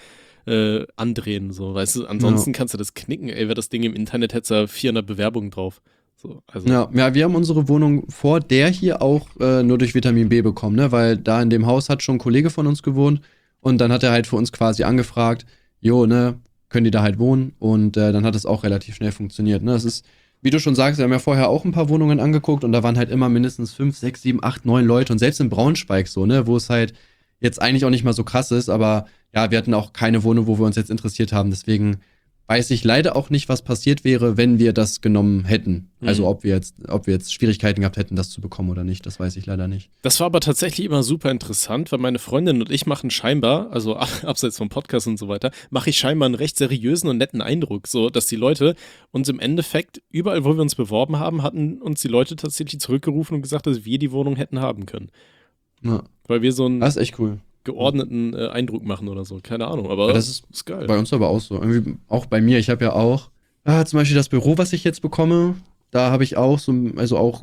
andrehen, so, weißt du. Ansonsten kannst du das knicken, ey, wäre das Ding im Internet, hättest du 400 Bewerbungen drauf. So, also. Ja, wir haben unsere Wohnung vor der hier auch nur durch Vitamin B bekommen, ne, weil da in dem Haus hat schon ein Kollege von uns gewohnt. Und dann hat er halt für uns quasi angefragt, ne, können die da halt wohnen? Und dann hat es auch relativ schnell funktioniert, ne? Das ist, wie du schon sagst, wir haben ja vorher auch ein paar Wohnungen angeguckt und da waren halt immer mindestens 5, 6, 7, 8, 9 Leute und selbst in Braunschweig so, ne, wo es halt jetzt eigentlich auch nicht mal so krass ist, aber ja, wir hatten auch keine Wohnung, wo wir uns jetzt interessiert haben, deswegen weiß ich leider auch nicht, was passiert wäre, wenn wir das genommen hätten. Also ob wir jetzt Schwierigkeiten gehabt hätten, das zu bekommen oder nicht, das weiß ich leider nicht. Das war aber tatsächlich immer super interessant, weil meine Freundin und ich machen scheinbar, also abseits vom Podcast und so weiter, mache ich scheinbar einen recht seriösen und netten Eindruck, so dass die Leute uns im Endeffekt, überall wo wir uns beworben haben, hatten uns die Leute tatsächlich zurückgerufen und gesagt, dass wir die Wohnung hätten haben können. Ja. Weil wir so einen das ist echt cool. Geordneten Eindruck machen oder so, keine Ahnung, aber ja, das ist geil. Bei uns aber auch so, irgendwie auch bei mir, ich habe ja auch, zum Beispiel das Büro, was ich jetzt bekomme, da habe ich auch so, also auch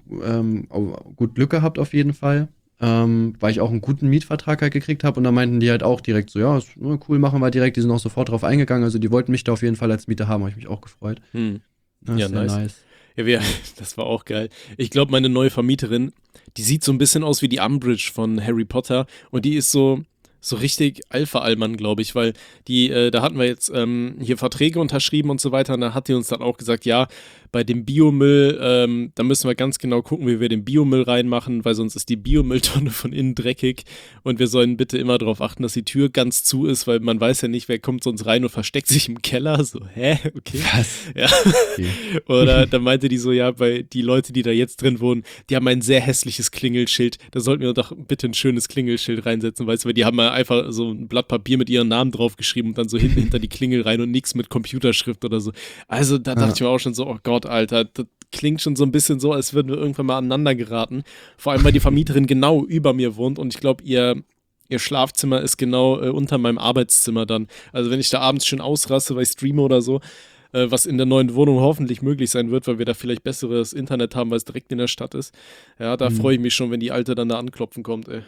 gut Glück gehabt auf jeden Fall, weil ich auch einen guten Mietvertrag halt gekriegt habe und da meinten die halt auch direkt so, ja, ist, cool, machen wir direkt, die sind auch sofort drauf eingegangen, also die wollten mich da auf jeden Fall als Mieter haben, habe ich mich auch gefreut. Ja, nice. Ja, das war auch geil. Ich glaube, meine neue Vermieterin, die sieht so ein bisschen aus wie die Umbridge von Harry Potter und die ist so So richtig Alpha-Allmann, glaube ich, weil da hatten wir jetzt hier Verträge unterschrieben und so weiter und da hat die uns dann auch gesagt, ja, bei dem Biomüll, da müssen wir ganz genau gucken, wie wir den Biomüll reinmachen, weil sonst ist die Biomülltonne von innen dreckig und wir sollen bitte immer darauf achten, dass die Tür ganz zu ist, weil man weiß ja nicht, wer kommt sonst rein und versteckt sich im Keller, so, hä? Okay. Was? Ja. Okay. Oder da meinte die so, ja, bei die Leute, die da jetzt drin wohnen, die haben ein sehr hässliches Klingelschild, da sollten wir doch bitte ein schönes Klingelschild reinsetzen, weißt du, weil die haben mal einfach so ein Blatt Papier mit ihren Namen draufgeschrieben und dann so hinten hinter die Klingel rein und nichts mit Computerschrift oder so. Also da dachte ich mir auch schon so, oh Gott, Alter, das klingt schon so ein bisschen so, als würden wir irgendwann mal aneinander geraten. Vor allem, weil die Vermieterin genau über mir wohnt und ich glaube, ihr Schlafzimmer ist genau unter meinem Arbeitszimmer dann. Also wenn ich da abends schön ausraste, weil ich streame oder so, was in der neuen Wohnung hoffentlich möglich sein wird, weil wir da vielleicht besseres Internet haben, weil es direkt in der Stadt ist. Ja, da freue ich mich schon, wenn die Alte dann da anklopfen kommt, ey.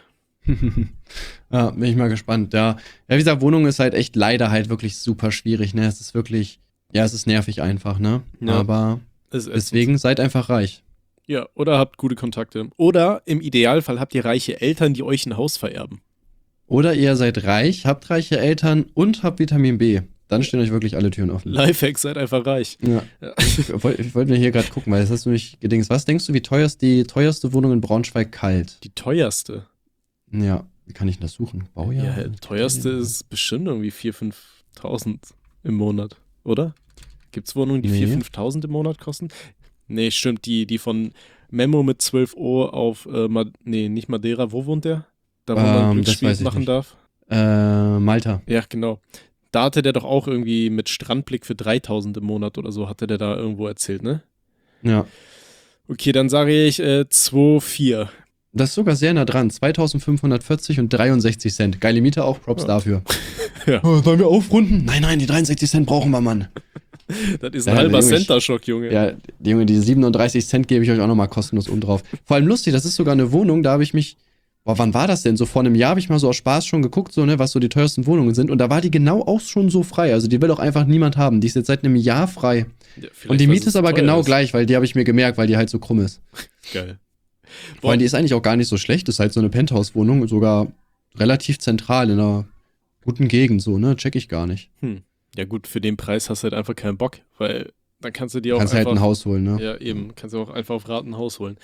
Ja, bin ich mal gespannt. Ja, wie gesagt, Wohnung ist halt echt leider halt wirklich super schwierig, ne? Es ist wirklich, ja, es ist nervig einfach, ne? Ja. Aber deswegen seid einfach reich. Ja, oder habt gute Kontakte. Oder im Idealfall habt ihr reiche Eltern, die euch ein Haus vererben. Oder ihr seid reich, habt reiche Eltern und habt Vitamin B. Dann stehen euch wirklich alle Türen offen. Lifehack, seid einfach reich. Ja. Ich wollte mir hier gerade gucken, weil das hast du mich gedingst. Was denkst du, wie teuer ist die teuerste Wohnung in Braunschweig kalt? Die teuerste? Ja, wie kann ich das suchen? Baujahr? Ja, teuerste ist bestimmt irgendwie 4.000, 5.000 im Monat, oder? Gibt's Wohnungen, die 4.000, 5.000 im Monat kosten? Nee, stimmt, die von Memo mit 12 Uhr auf, nicht Madeira, wo wohnt der? Da, wo man Glücksspiel machen darf? Malta. Ja, genau. Da hatte der doch auch irgendwie mit Strandblick für 3.000 im Monat oder so, hatte der da irgendwo erzählt, ne? Ja. Okay, dann sage ich 2,4. Das ist sogar sehr nah dran. 2.540 und 63 Cent. Geile Miete auch, Props dafür. Ja. Sollen wir aufrunden? Nein, die 63 Cent brauchen wir, Mann. Das ist ein halber Center-Schock, Junge. Ja, Junge, die 37 Cent gebe ich euch auch nochmal kostenlos oben drauf. Vor allem lustig, das ist sogar eine Wohnung, da habe ich mich, wann war das denn? So vor einem Jahr habe ich mal so aus Spaß schon geguckt, so, ne, was so die teuersten Wohnungen sind. Und da war die genau auch schon so frei. Also die will auch einfach niemand haben. Die ist jetzt seit einem Jahr frei. Ja, und die Miete ist aber genau gleich, weil die habe ich mir gemerkt, weil die halt so krumm ist. Geil. Vor allem, die ist eigentlich auch gar nicht so schlecht. Ist halt so eine Penthouse-Wohnung, sogar relativ zentral in einer guten Gegend, so, ne? Check ich gar nicht. Ja gut, für den Preis hast du halt einfach keinen Bock, weil dann kannst du dir auch kannst einfach... halt ein Haus holen, ne? Ja, eben. Kannst du auch einfach auf Raten ein Haus holen.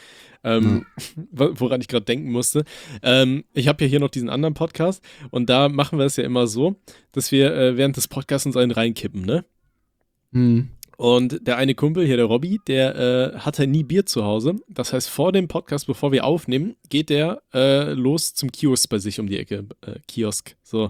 Woran ich gerade denken musste. Ich habe ja hier noch diesen anderen Podcast und da machen wir es ja immer so, dass wir während des Podcasts uns einen reinkippen, ne? Und der eine Kumpel hier, der Robby, der hatte nie Bier zu Hause. Das heißt, vor dem Podcast, bevor wir aufnehmen, geht der los zum Kiosk bei sich um die Ecke. Kiosk, so.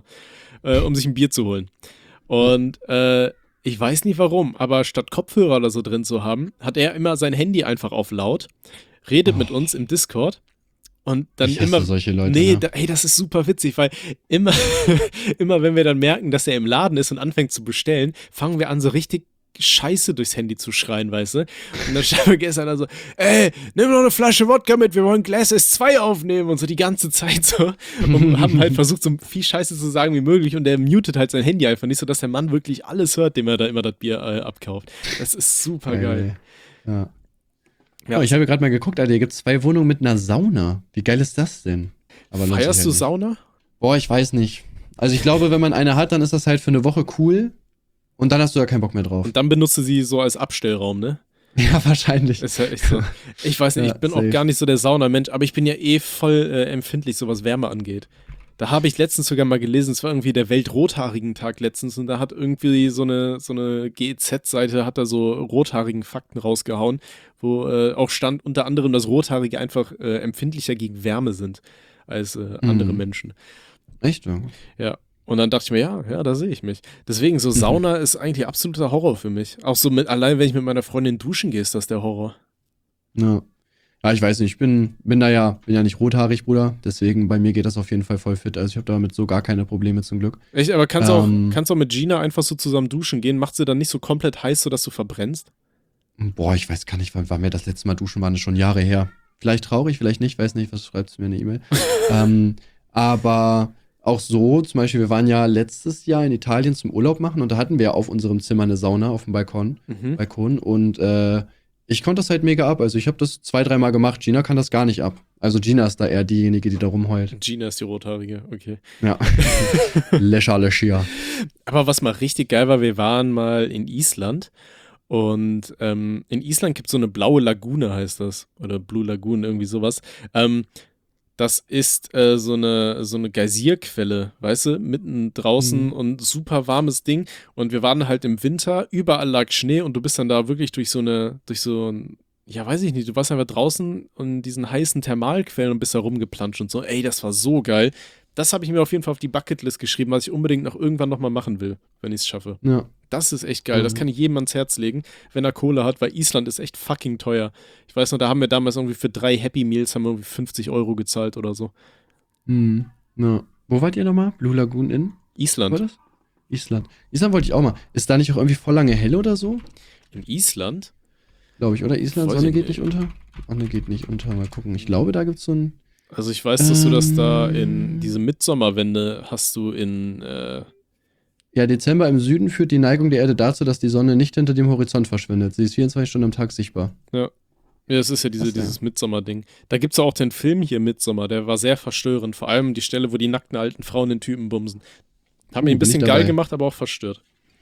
Um sich ein Bier zu holen. Und ich weiß nicht warum, aber statt Kopfhörer oder so drin zu haben, hat er immer sein Handy einfach auf laut, redet mit uns im Discord. Und dann ich hasse solche Leute. Nee, das ist super witzig, weil immer wenn wir dann merken, dass er im Laden ist und anfängt zu bestellen, fangen wir an, so richtig Scheiße durchs Handy zu schreien, weißt du? Und dann stand wir gestern dann so, nimm noch eine Flasche Wodka mit, wir wollen Glass S2 aufnehmen und so die ganze Zeit so. Und haben halt versucht, so viel Scheiße zu sagen wie möglich und der mutet halt sein Handy einfach nicht, so dass der Mann wirklich alles hört, dem er da immer das Bier abkauft. Das ist super geil. Ja. Oh, ich habe gerade mal geguckt, Alter, hier gibt es 2 Wohnungen mit einer Sauna. Wie geil ist das denn? Aber feierst du Sauna? Boah, ich weiß nicht. Also ich glaube, wenn man eine hat, dann ist das halt für eine Woche cool. Und dann hast du ja keinen Bock mehr drauf. Und dann benutzt du sie so als Abstellraum, ne? Ja, wahrscheinlich. Ist ja echt so. Ich weiß nicht, ich bin auch gar nicht so der Saunamensch, aber ich bin ja voll empfindlich, so was Wärme angeht. Da habe ich letztens sogar mal gelesen, es war irgendwie der Weltrothaarigen Tag letztens und da hat irgendwie so eine GEZ-Seite hat da so rothaarigen Fakten rausgehauen, wo auch stand unter anderem, dass Rothaarige einfach empfindlicher gegen Wärme sind als andere Menschen. Echt? Ja. Und dann dachte ich mir, ja, da sehe ich mich. Deswegen, so Sauna ist eigentlich absoluter Horror für mich. Auch so allein, wenn ich mit meiner Freundin duschen gehe, ist das der Horror. Ja. Ja, ich weiß nicht, ich bin ja nicht rothaarig, Bruder, deswegen bei mir geht das auf jeden Fall voll fit. Also ich habe damit so gar keine Probleme zum Glück. Echt, aber kannst auch mit Gina einfach so zusammen duschen gehen? Macht sie dann nicht so komplett heiß, sodass du verbrennst? Boah, ich weiß gar nicht, wann wir das letzte Mal duschen waren, das ist schon Jahre her. Vielleicht traurig, vielleicht nicht, weiß nicht, was schreibst du mir eine E-Mail. Aber auch so, zum Beispiel, wir waren ja letztes Jahr in Italien zum Urlaub machen und da hatten wir auf unserem Zimmer eine Sauna auf dem Balkon und Ich konnte das halt mega ab. Also ich habe das 2-3 Mal gemacht. Gina kann das gar nicht ab. Also Gina ist da eher diejenige, die da rumheult. Gina ist die Rothaarige, okay. Ja. Löscher. Aber was mal richtig geil war, wir waren mal in Island und in Island gibt es so eine blaue Lagune, heißt das. Oder Blue Lagoon, irgendwie sowas. Das ist so eine Geysirquelle, weißt du, mitten draußen und super warmes Ding. Und wir waren halt im Winter, überall lag Schnee und du bist dann da wirklich durch so ein, ja, weiß ich nicht, du warst einfach draußen in diesen heißen Thermalquellen und bist da rumgeplanscht und so. Ey, das war so geil. Das habe ich mir auf jeden Fall auf die Bucketlist geschrieben, was ich unbedingt noch irgendwann nochmal machen will, wenn ich es schaffe. Ja. Das ist echt geil. Das kann ich jedem ans Herz legen, wenn er Kohle hat, weil Island ist echt fucking teuer. Ich weiß noch, da haben wir damals irgendwie für 3 Happy Meals haben wir irgendwie 50 € gezahlt oder so. Ja. Wo wart ihr nochmal? Blue Lagoon in? Island. War das? Island. Island wollte ich auch mal. Ist da nicht auch irgendwie voll lange hell oder so? In Island? Glaube ich, oder? Island, Weiß Sonne ich geht nicht. nicht unter? Sonne geht nicht unter. Mal gucken. Ich glaube, da gibt es so ein. Also ich weiß, dass du das da in diese Mitsommerwende hast du in Ja, Dezember im Süden führt die Neigung der Erde dazu, dass die Sonne nicht hinter dem Horizont verschwindet. Sie ist 24 Stunden am Tag sichtbar. Ja, es ist ja dieses Midsommar-Ding. Da gibt es ja auch den Film hier, Midsommar, der war sehr verstörend. Vor allem die Stelle, wo die nackten alten Frauen den Typen bumsen. Hat mich ein bin bisschen ich geil dabei. gemacht, aber auch verstört.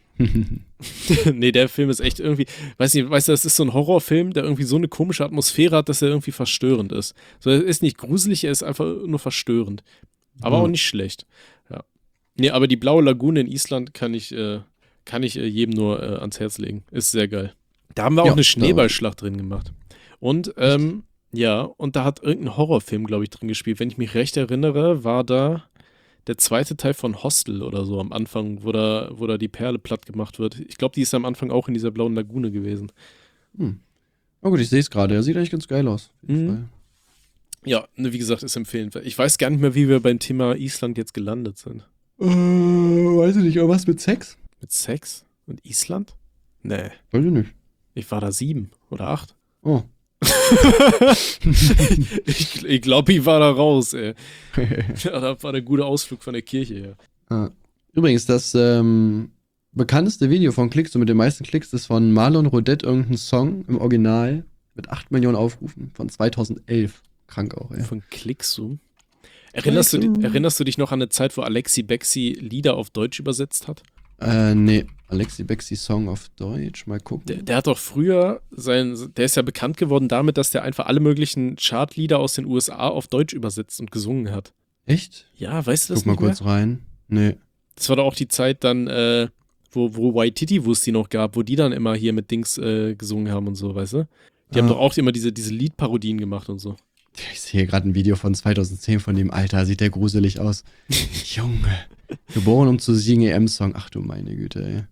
Nee, der Film ist echt irgendwie, weißt du, das ist so ein Horrorfilm, der irgendwie so eine komische Atmosphäre hat, dass er irgendwie verstörend ist. So, er ist nicht gruselig, er ist einfach nur verstörend. Aber auch nicht schlecht. Ja. Nee, aber die blaue Lagune in Island kann ich jedem nur ans Herz legen. Ist sehr geil. Da haben wir auch Ja, eine Schneeballschlacht drin gemacht. Und, ja, und da hat irgendein Horrorfilm, glaube ich, drin gespielt. Wenn ich mich recht erinnere, war da der zweite Teil von Hostel oder so am Anfang, wo da die Perle platt gemacht wird. Ich glaube, die ist am Anfang auch in dieser blauen Lagune gewesen. Oh gut, ich sehe es gerade. Er sieht eigentlich ganz geil aus. Auf jeden Mhm. Fall. Ja, wie gesagt, ist empfehlenswert. Ich weiß gar nicht mehr, wie wir beim Thema Island jetzt gelandet sind. Weiß ich nicht, aber was mit Sex? Mit Sex? Und Island? Nee, Weiß ich nicht. ich war da 7 oder 8. Oh. Ich glaube, ich war da raus, ey. Ja, da war der gute Ausflug von der Kirche her. Übrigens, das bekannteste Video von Klicks, so mit den meisten Klicks, ist von Marlon Rodette, irgendein Song im Original mit 8 Millionen Aufrufen von 2011. Krank auch, ey. Von Klickzoom. Erinnerst du dich noch an eine Zeit, wo Alexi Bexi Lieder auf Deutsch übersetzt hat? Nee. Alexi Bexi Song auf Deutsch. Mal gucken. Der hat doch früher der ist ja bekannt geworden damit, dass der einfach alle möglichen Chartlieder aus den USA auf Deutsch übersetzt und gesungen hat. Echt? Ja, weißt du das Guck mal nicht mehr? kurz rein. Nee. Das war doch auch die Zeit dann, wo Waititi, wo es die noch gab, wo die dann immer hier mit Dings gesungen haben und so, weißt du? Die haben doch auch immer diese Liedparodien gemacht und so. Ich sehe hier gerade ein Video von 2010 von dem. Alter, sieht der gruselig aus. Junge. Geboren, um zu siegen, EM-Song. Ach du meine Güte, ey.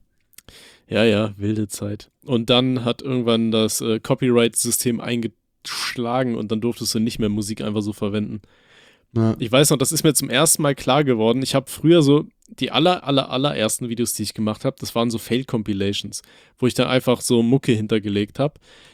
Ja, wilde Zeit. Und dann hat irgendwann das Copyright-System eingeschlagen und dann durftest du nicht mehr Musik einfach so verwenden. Ja. Ich weiß noch, das ist mir zum ersten Mal klar geworden. Ich habe früher so die allerersten Videos, die ich gemacht habe, das waren so Fail-Compilations, wo ich dann einfach so Mucke hintergelegt habe.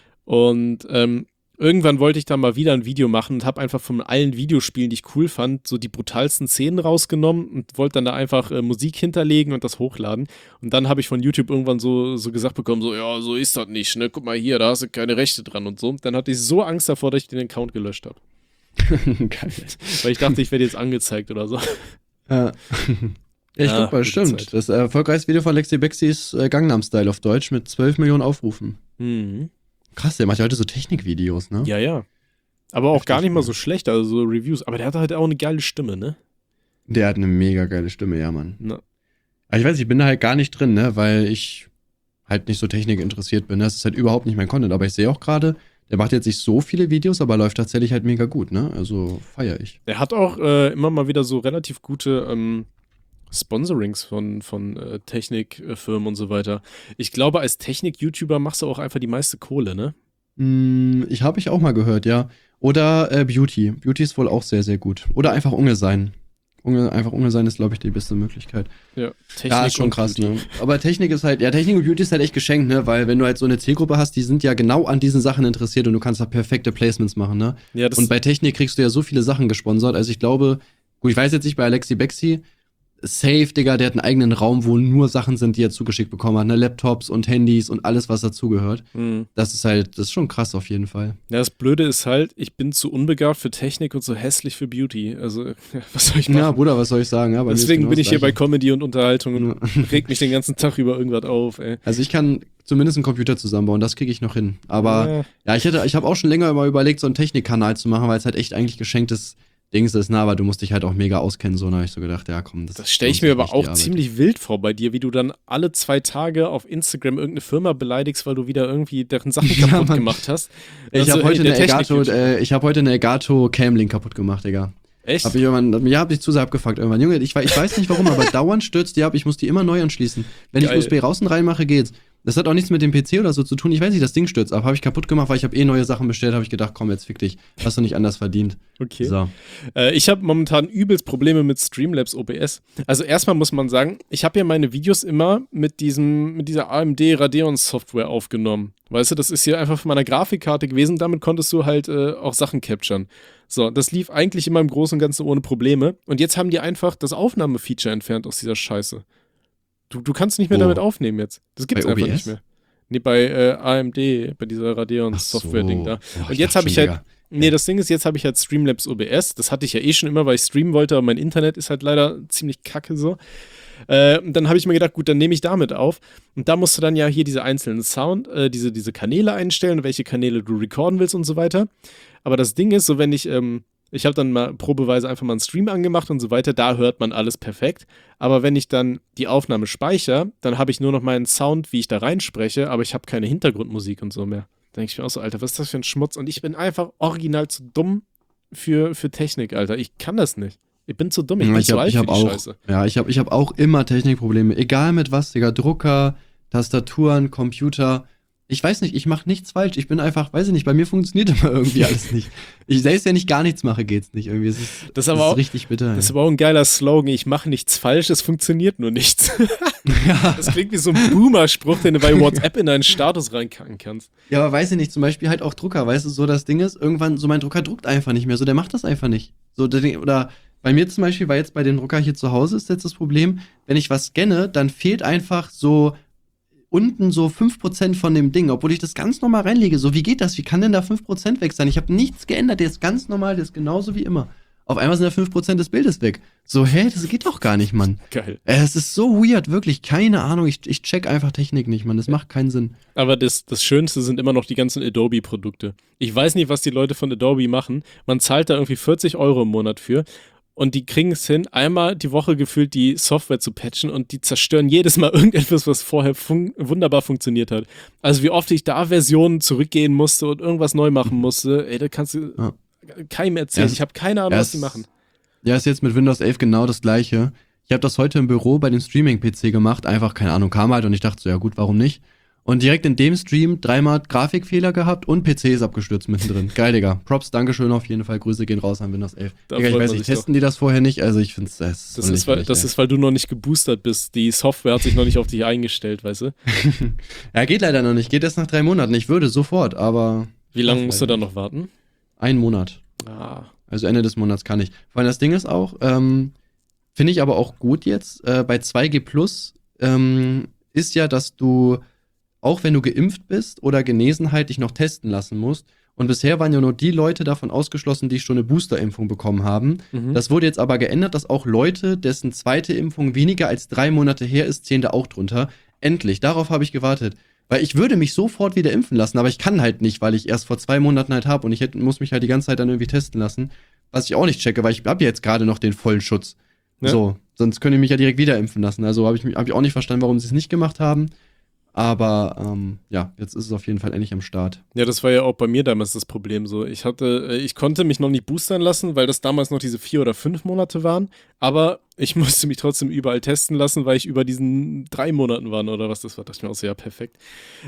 Und irgendwann wollte ich da mal wieder ein Video machen und habe einfach von allen Videospielen, die ich cool fand, so die brutalsten Szenen rausgenommen und wollte dann da einfach Musik hinterlegen und das hochladen. Und dann habe ich von YouTube irgendwann so gesagt bekommen, so, ja, so ist das nicht, ne? Guck mal hier, da hast du keine Rechte dran und so. Dann hatte ich so Angst davor, dass ich den Account gelöscht habe. Geil. Weil ich dachte, ich werde jetzt angezeigt oder so. Ja. Ich guck mal, gute stimmt. Zeit. Das erfolgreichste Video von Alexi Bexi ist Gangnam Style auf Deutsch mit 12 Millionen Aufrufen. Mhm. Krass, der macht ja heute so Technikvideos, ne? Ja. Aber auch Heftig, gar nicht mal ja. so schlecht, also so Reviews. Aber der hat halt auch eine geile Stimme, ne? Der hat eine mega geile Stimme, ja, Mann. Na. Aber ich weiß, ich bin da halt gar nicht drin, ne? Weil ich halt nicht so Technik interessiert bin. Das ist halt überhaupt nicht mein Content. Aber ich sehe auch gerade, der macht jetzt nicht so viele Videos, aber läuft tatsächlich halt mega gut, ne? Also feiere ich. Er hat auch immer mal wieder so relativ gute Sponsorings von Technikfirmen und so weiter. Ich glaube, als Technik-YouTuber machst du auch einfach die meiste Kohle, ne? Ich habe ich auch mal gehört, ja. Oder Beauty. Beauty ist wohl auch sehr, sehr gut. Oder einfach Unge sein. Einfach Unge sein ist, glaube ich, die beste möglichkeit. Ja, Technik Ja, ist schon und krass, Beauty. ne? Aber Technik ist halt, ja, Technik und Beauty ist halt echt geschenkt, ne? Weil wenn du halt so eine Zielgruppe hast, die sind ja genau an diesen Sachen interessiert und du kannst da perfekte Placements machen, ne? Ja, das Und bei Technik kriegst du ja so viele Sachen gesponsert. Also ich glaube, gut, ich weiß jetzt nicht bei Alexi Bexi, safe, Digga, der hat einen eigenen Raum, wo nur Sachen sind, die er zugeschickt bekommen hat, ne? Laptops und Handys und alles, was dazugehört. Das ist schon krass auf jeden Fall. Ja, das Blöde ist halt, ich bin zu unbegabt für Technik und so hässlich für Beauty. Also, was soll ich machen? Ja, Bruder, was soll ich sagen? Ja, bei mir ist Deswegen genau bin das ich hier bei Gleiche. Comedy und Unterhaltung und reg mich den ganzen Tag über irgendwas auf, ey. Also ich kann zumindest einen Computer zusammenbauen, das kriege ich noch hin. Aber ja, ich habe auch schon länger mal überlegt, so einen Technikkanal zu machen, weil es halt echt eigentlich geschenktes Dings ist, ne? Aber du musst dich halt auch mega auskennen, so. Da habe ich so gedacht, ja komm, Das stelle ich mir aber auch ziemlich wild vor bei dir, wie du dann alle 2 Tage auf Instagram irgendeine Firma beleidigst, weil du wieder irgendwie deren Sachen kaputt gemacht hast. Ich Also, habe heute, der hab heute eine Elgato Camlink kaputt gemacht, Digga. Echt? Hab ich zu sehr abgefuckt irgendwann. Junge, ich weiß nicht warum, aber dauernd stürzt die ab. Ich muss die immer neu anschließen. Wenn Geil. ich USB raus und reinmache, geht's. Das hat auch nichts mit dem PC oder so zu tun. Ich weiß nicht, das Ding stürzt ab. Habe ich kaputt gemacht, weil ich habe neue Sachen bestellt. Habe ich gedacht, komm, jetzt fick dich. Hast du nicht anders verdient. Okay. So. Ich habe momentan übelst Probleme mit Streamlabs OBS. Also erstmal muss man sagen, ich habe ja meine Videos immer mit dieser AMD Radeon Software aufgenommen. Weißt du, das ist hier einfach von meiner Grafikkarte gewesen. Damit konntest du halt auch Sachen capturen. So, das lief eigentlich immer im Großen und Ganzen ohne Probleme. Und jetzt haben die einfach das Aufnahmefeature entfernt aus dieser Scheiße. Du kannst nicht mehr damit aufnehmen jetzt. Das gibt's Bei einfach OBS? nicht mehr. Nee, bei AMD, bei dieser Radeon-Software-Ding da. Und jetzt habe ich halt. Nee, das Ding ist, jetzt habe ich halt Streamlabs OBS. Das hatte ich ja eh schon immer, weil ich streamen wollte, aber mein Internet ist halt leider ziemlich kacke so. Und dann habe ich mir gedacht, gut, dann nehme ich damit auf. Und da musst du dann ja hier diese einzelnen diese Kanäle einstellen, welche Kanäle du recorden willst und so weiter. Aber das Ding ist, so wenn ich habe dann mal probeweise einfach mal einen Stream angemacht und so weiter, da hört man alles perfekt. Aber wenn ich dann die Aufnahme speichere, dann habe ich nur noch meinen Sound, wie ich da reinspreche, aber ich habe keine Hintergrundmusik und so mehr. Da denke ich mir auch so, Alter, was ist das für ein Schmutz? Und ich bin einfach original zu dumm für Technik, Alter. Ich kann das nicht. Ich bin zu dumm, ich bin zu alt für die Scheiße. Ja, ich hab auch immer Technikprobleme. Egal mit was, Digga. Drucker, Tastaturen, Computer. Ich weiß nicht, ich mache nichts falsch. Ich bin einfach, weiß ich nicht, bei mir funktioniert immer irgendwie alles nicht. Selbst wenn ich gar nichts mache, geht's nicht. Irgendwie das ist richtig bitter. Das ist aber auch ein geiler Slogan. Ich mache nichts falsch, es funktioniert nur nichts. Ja. Das klingt wie so ein Boomer-Spruch, den du bei WhatsApp in deinen Status reinkacken kannst. Ja, aber weiß ich nicht, zum Beispiel halt auch Drucker, weißt du, so das Ding ist, irgendwann, so mein Drucker druckt einfach nicht mehr, so der macht das einfach nicht. So, oder bei mir zum Beispiel, weil jetzt bei den Drucker hier zu Hause ist jetzt das Problem, wenn ich was scanne, dann fehlt einfach so unten so 5% von dem Ding, obwohl ich das ganz normal reinlege. So, wie geht das? Wie kann denn da 5% weg sein? Ich habe nichts geändert, der ist ganz normal, der ist genauso wie immer. Auf einmal sind da 5% des Bildes weg. So, das geht doch gar nicht, Mann. Geil. Es ist so weird, wirklich, keine Ahnung. Ich check einfach Technik nicht, Mann. Das macht keinen Sinn. Aber das Schönste sind immer noch die ganzen Adobe-Produkte. Ich weiß nicht, was die Leute von Adobe machen. Man zahlt da irgendwie 40 € im Monat für. Und die kriegen es hin, einmal die Woche gefühlt die Software zu patchen und die zerstören jedes Mal irgendetwas, was vorher wunderbar funktioniert hat. Also wie oft ich da Versionen zurückgehen musste und irgendwas neu machen musste, da kannst du keinem erzählen. Ich habe keine Ahnung, was die machen. Ja, ist jetzt mit Windows 11 genau das Gleiche. Ich habe das heute im Büro bei dem Streaming-PC gemacht, einfach, keine Ahnung, kam halt und ich dachte so, ja gut, warum nicht? Und direkt in dem Stream 3-mal Grafikfehler gehabt und PC ist abgestürzt mittendrin. Geil, Digga. Props, Dankeschön auf jeden Fall. Grüße gehen raus an Windows 11. Digga, ich weiß nicht, testen die das vorher nicht? Also ich finde es das ist, weil du noch nicht geboostert bist. Die Software hat sich noch nicht auf dich eingestellt, weißt du? Ja, geht leider noch nicht. Geht erst nach 3 Monaten. Ich würde sofort, aber... Wie lange musst du da noch warten? 1 Monat. Also Ende des Monats kann ich. Vor allem das Ding ist auch, finde ich aber auch gut jetzt, bei 2G Plus ist ja, dass du, auch wenn du geimpft bist oder genesen halt, dich noch testen lassen musst. Und bisher waren ja nur die Leute davon ausgeschlossen, die schon eine Boosterimpfung bekommen haben. Das wurde jetzt aber geändert, dass auch Leute, dessen zweite Impfung weniger als 3 Monate her ist, zählen da auch drunter. Endlich, darauf habe ich gewartet. Weil ich würde mich sofort wieder impfen lassen, aber ich kann halt nicht, weil ich erst vor 2 Monaten halt habe und ich muss mich halt die ganze Zeit dann irgendwie testen lassen. Was ich auch nicht checke, weil ich habe jetzt gerade noch den vollen Schutz. Ja. So, sonst können die mich ja direkt wieder impfen lassen. Also habe ich auch nicht verstanden, warum sie es nicht gemacht haben. Aber ja, jetzt ist es auf jeden Fall endlich am Start. Ja, das war ja auch bei mir damals das Problem so. Ich konnte mich noch nicht boostern lassen, weil das damals noch diese 4 oder 5 Monate waren. Aber ich musste mich trotzdem überall testen lassen, weil ich über diesen 3 Monaten war oder was das war. Da dachte ich mir auch so, ja, perfekt.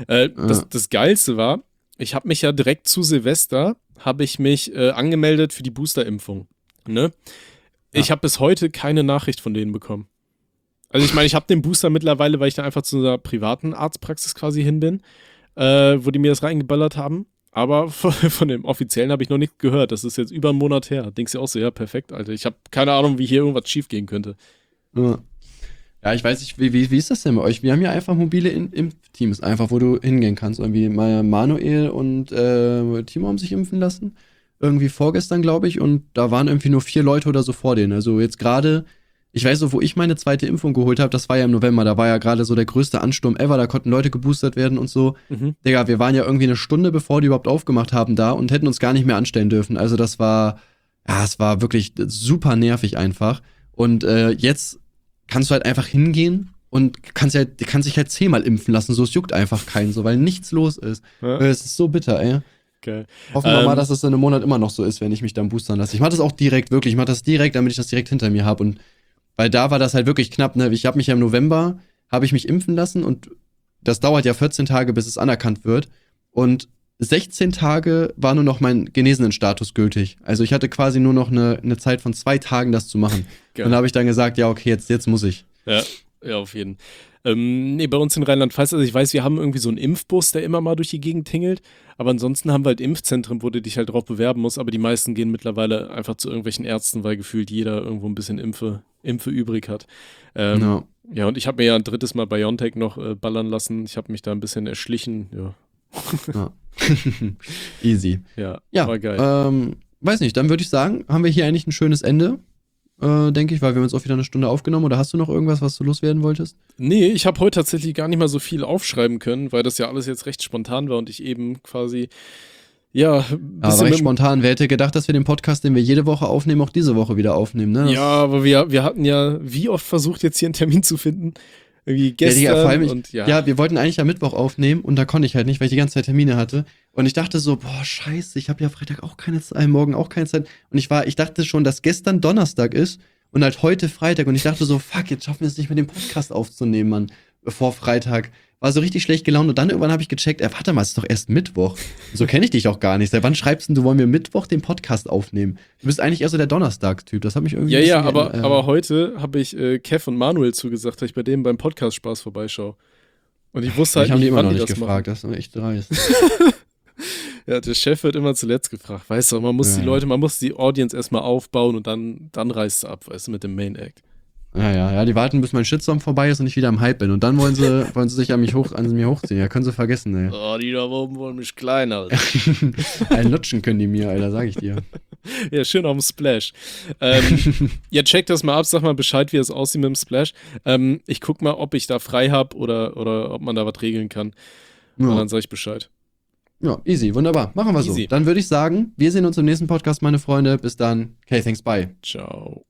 Das Geilste war, ich habe mich ja direkt zu Silvester, habe ich mich angemeldet für die Boosterimpfung. Ne? Ja. Ich habe bis heute keine Nachricht von denen bekommen. Also ich meine, ich habe den Booster mittlerweile, weil ich da einfach zu einer privaten Arztpraxis quasi hin bin, wo die mir das reingeballert haben. Aber von dem Offiziellen habe ich noch nichts gehört. Das ist jetzt über einen Monat her. Denkst du auch so, ja, perfekt, Alter. Ich habe keine Ahnung, wie hier irgendwas schief gehen könnte. Ja. Ja, ich weiß nicht, wie ist das denn bei euch? Wir haben ja einfach mobile Impfteams, einfach, wo du hingehen kannst. Irgendwie Manuel und Timo haben sich impfen lassen. Irgendwie vorgestern, glaube ich. Und da waren irgendwie nur 4 Leute oder so vor denen. Also jetzt gerade, ich weiß so, wo ich meine zweite Impfung geholt habe, das war ja im November. Da war ja gerade so der größte Ansturm ever. Da konnten Leute geboostert werden und so. Digga, wir waren ja irgendwie eine Stunde, bevor die überhaupt aufgemacht haben da und hätten uns gar nicht mehr anstellen dürfen. Also das war, ja, es war wirklich super nervig einfach. Und jetzt kannst du halt einfach hingehen und kannst dich halt 10-mal impfen lassen. So, es juckt einfach keinen so, weil nichts los ist. Ja. Es ist so bitter, ey. Geil. Hoffen wir mal, dass es in einem Monat immer noch so ist, wenn ich mich dann boostern lasse. Ich mache das auch direkt, wirklich. Ich mache das direkt, damit ich das direkt hinter mir habe. Und weil da war das halt wirklich knapp, ne? Ich habe mich ja im November, habe ich mich impfen lassen und das dauert ja 14 Tage, bis es anerkannt wird. Und 16 Tage war nur noch mein Genesenenstatus gültig. Also ich hatte quasi nur noch eine Zeit von 2 Tagen, das zu machen. Geil. Und da habe ich dann gesagt, ja, okay, jetzt muss ich. Ja, auf jeden Fall. Nee, bei uns in Rheinland-Pfalz, also ich weiß, wir haben irgendwie so einen Impfbus, der immer mal durch die Gegend tingelt, aber ansonsten haben wir halt Impfzentren, wo du dich halt drauf bewerben musst, aber die meisten gehen mittlerweile einfach zu irgendwelchen Ärzten, weil gefühlt jeder irgendwo ein bisschen Impfe übrig hat. Ja. Ja, und ich habe mir ja ein drittes Mal BioNTech noch ballern lassen. Ich habe mich da ein bisschen erschlichen. Ja, Easy. ja, Ja, war geil. weiß nicht, dann würde ich sagen, haben wir hier eigentlich ein schönes Ende, denke ich, weil wir haben jetzt auch wieder eine Stunde aufgenommen. Oder hast du noch irgendwas, was du loswerden wolltest? Nee, ich habe heute tatsächlich gar nicht mal so viel aufschreiben können, weil das ja alles jetzt recht spontan war und ich eben quasi, ja, ein Aber bisschen recht spontan. Wer hätte gedacht, dass wir den Podcast, den wir jede Woche aufnehmen, auch diese Woche wieder aufnehmen, ne? Ja, aber wir hatten ja wie oft versucht, jetzt hier einen Termin zu finden. Irgendwie gestern Ja, vor allem und ja, wir wollten eigentlich am Mittwoch aufnehmen und da konnte ich halt nicht, weil ich die ganze Zeit Termine hatte. Und ich dachte so, boah, scheiße, ich habe ja Freitag auch keine Zeit, morgen auch keine Zeit. Und ich dachte schon, dass gestern Donnerstag ist und halt heute Freitag. Und ich dachte so, fuck, jetzt schaffen wir es nicht mit dem Podcast aufzunehmen, Mann, vor Freitag. War so richtig schlecht gelaunt und dann irgendwann habe ich gecheckt, warte mal, es ist doch erst Mittwoch. So kenne ich dich auch gar nicht. Seit wann schreibst du, wollen wir Mittwoch den Podcast aufnehmen? Du bist eigentlich eher so der Donnerstag-Typ, das hat mich irgendwie Ja, ein bisschen aber heute habe ich Kev und Manuel zugesagt, dass ich bei denen beim Podcast Spaß vorbeischaue. Und ich wusste halt ich habe die immer wann noch die nicht das gefragt, das ist echt dreist. Ja, der Chef wird immer zuletzt gefragt. Weißt du, man muss man muss die Audience erstmal aufbauen und dann reißt du ab, weißt du, mit dem Main Act. Ja, die warten, bis mein Shitstorm vorbei ist und ich wieder im Hype bin. Und dann wollen sie sich an mir hochziehen. Ja, können sie vergessen, ey. Oh, die da oben wollen mich klein halten. Ein Lutschen können die mir, Alter, sag ich dir. Ja, schön auf dem Splash. Ja, check das mal ab, sag mal Bescheid, wie es aussieht mit dem Splash. Ich guck mal, ob ich da frei habe oder ob man da was regeln kann. Ja. Und dann sag ich Bescheid. Ja, easy, wunderbar. Machen wir so. Easy. Dann würde ich sagen, wir sehen uns im nächsten Podcast, meine Freunde. Bis dann. Okay, thanks, bye. Ciao.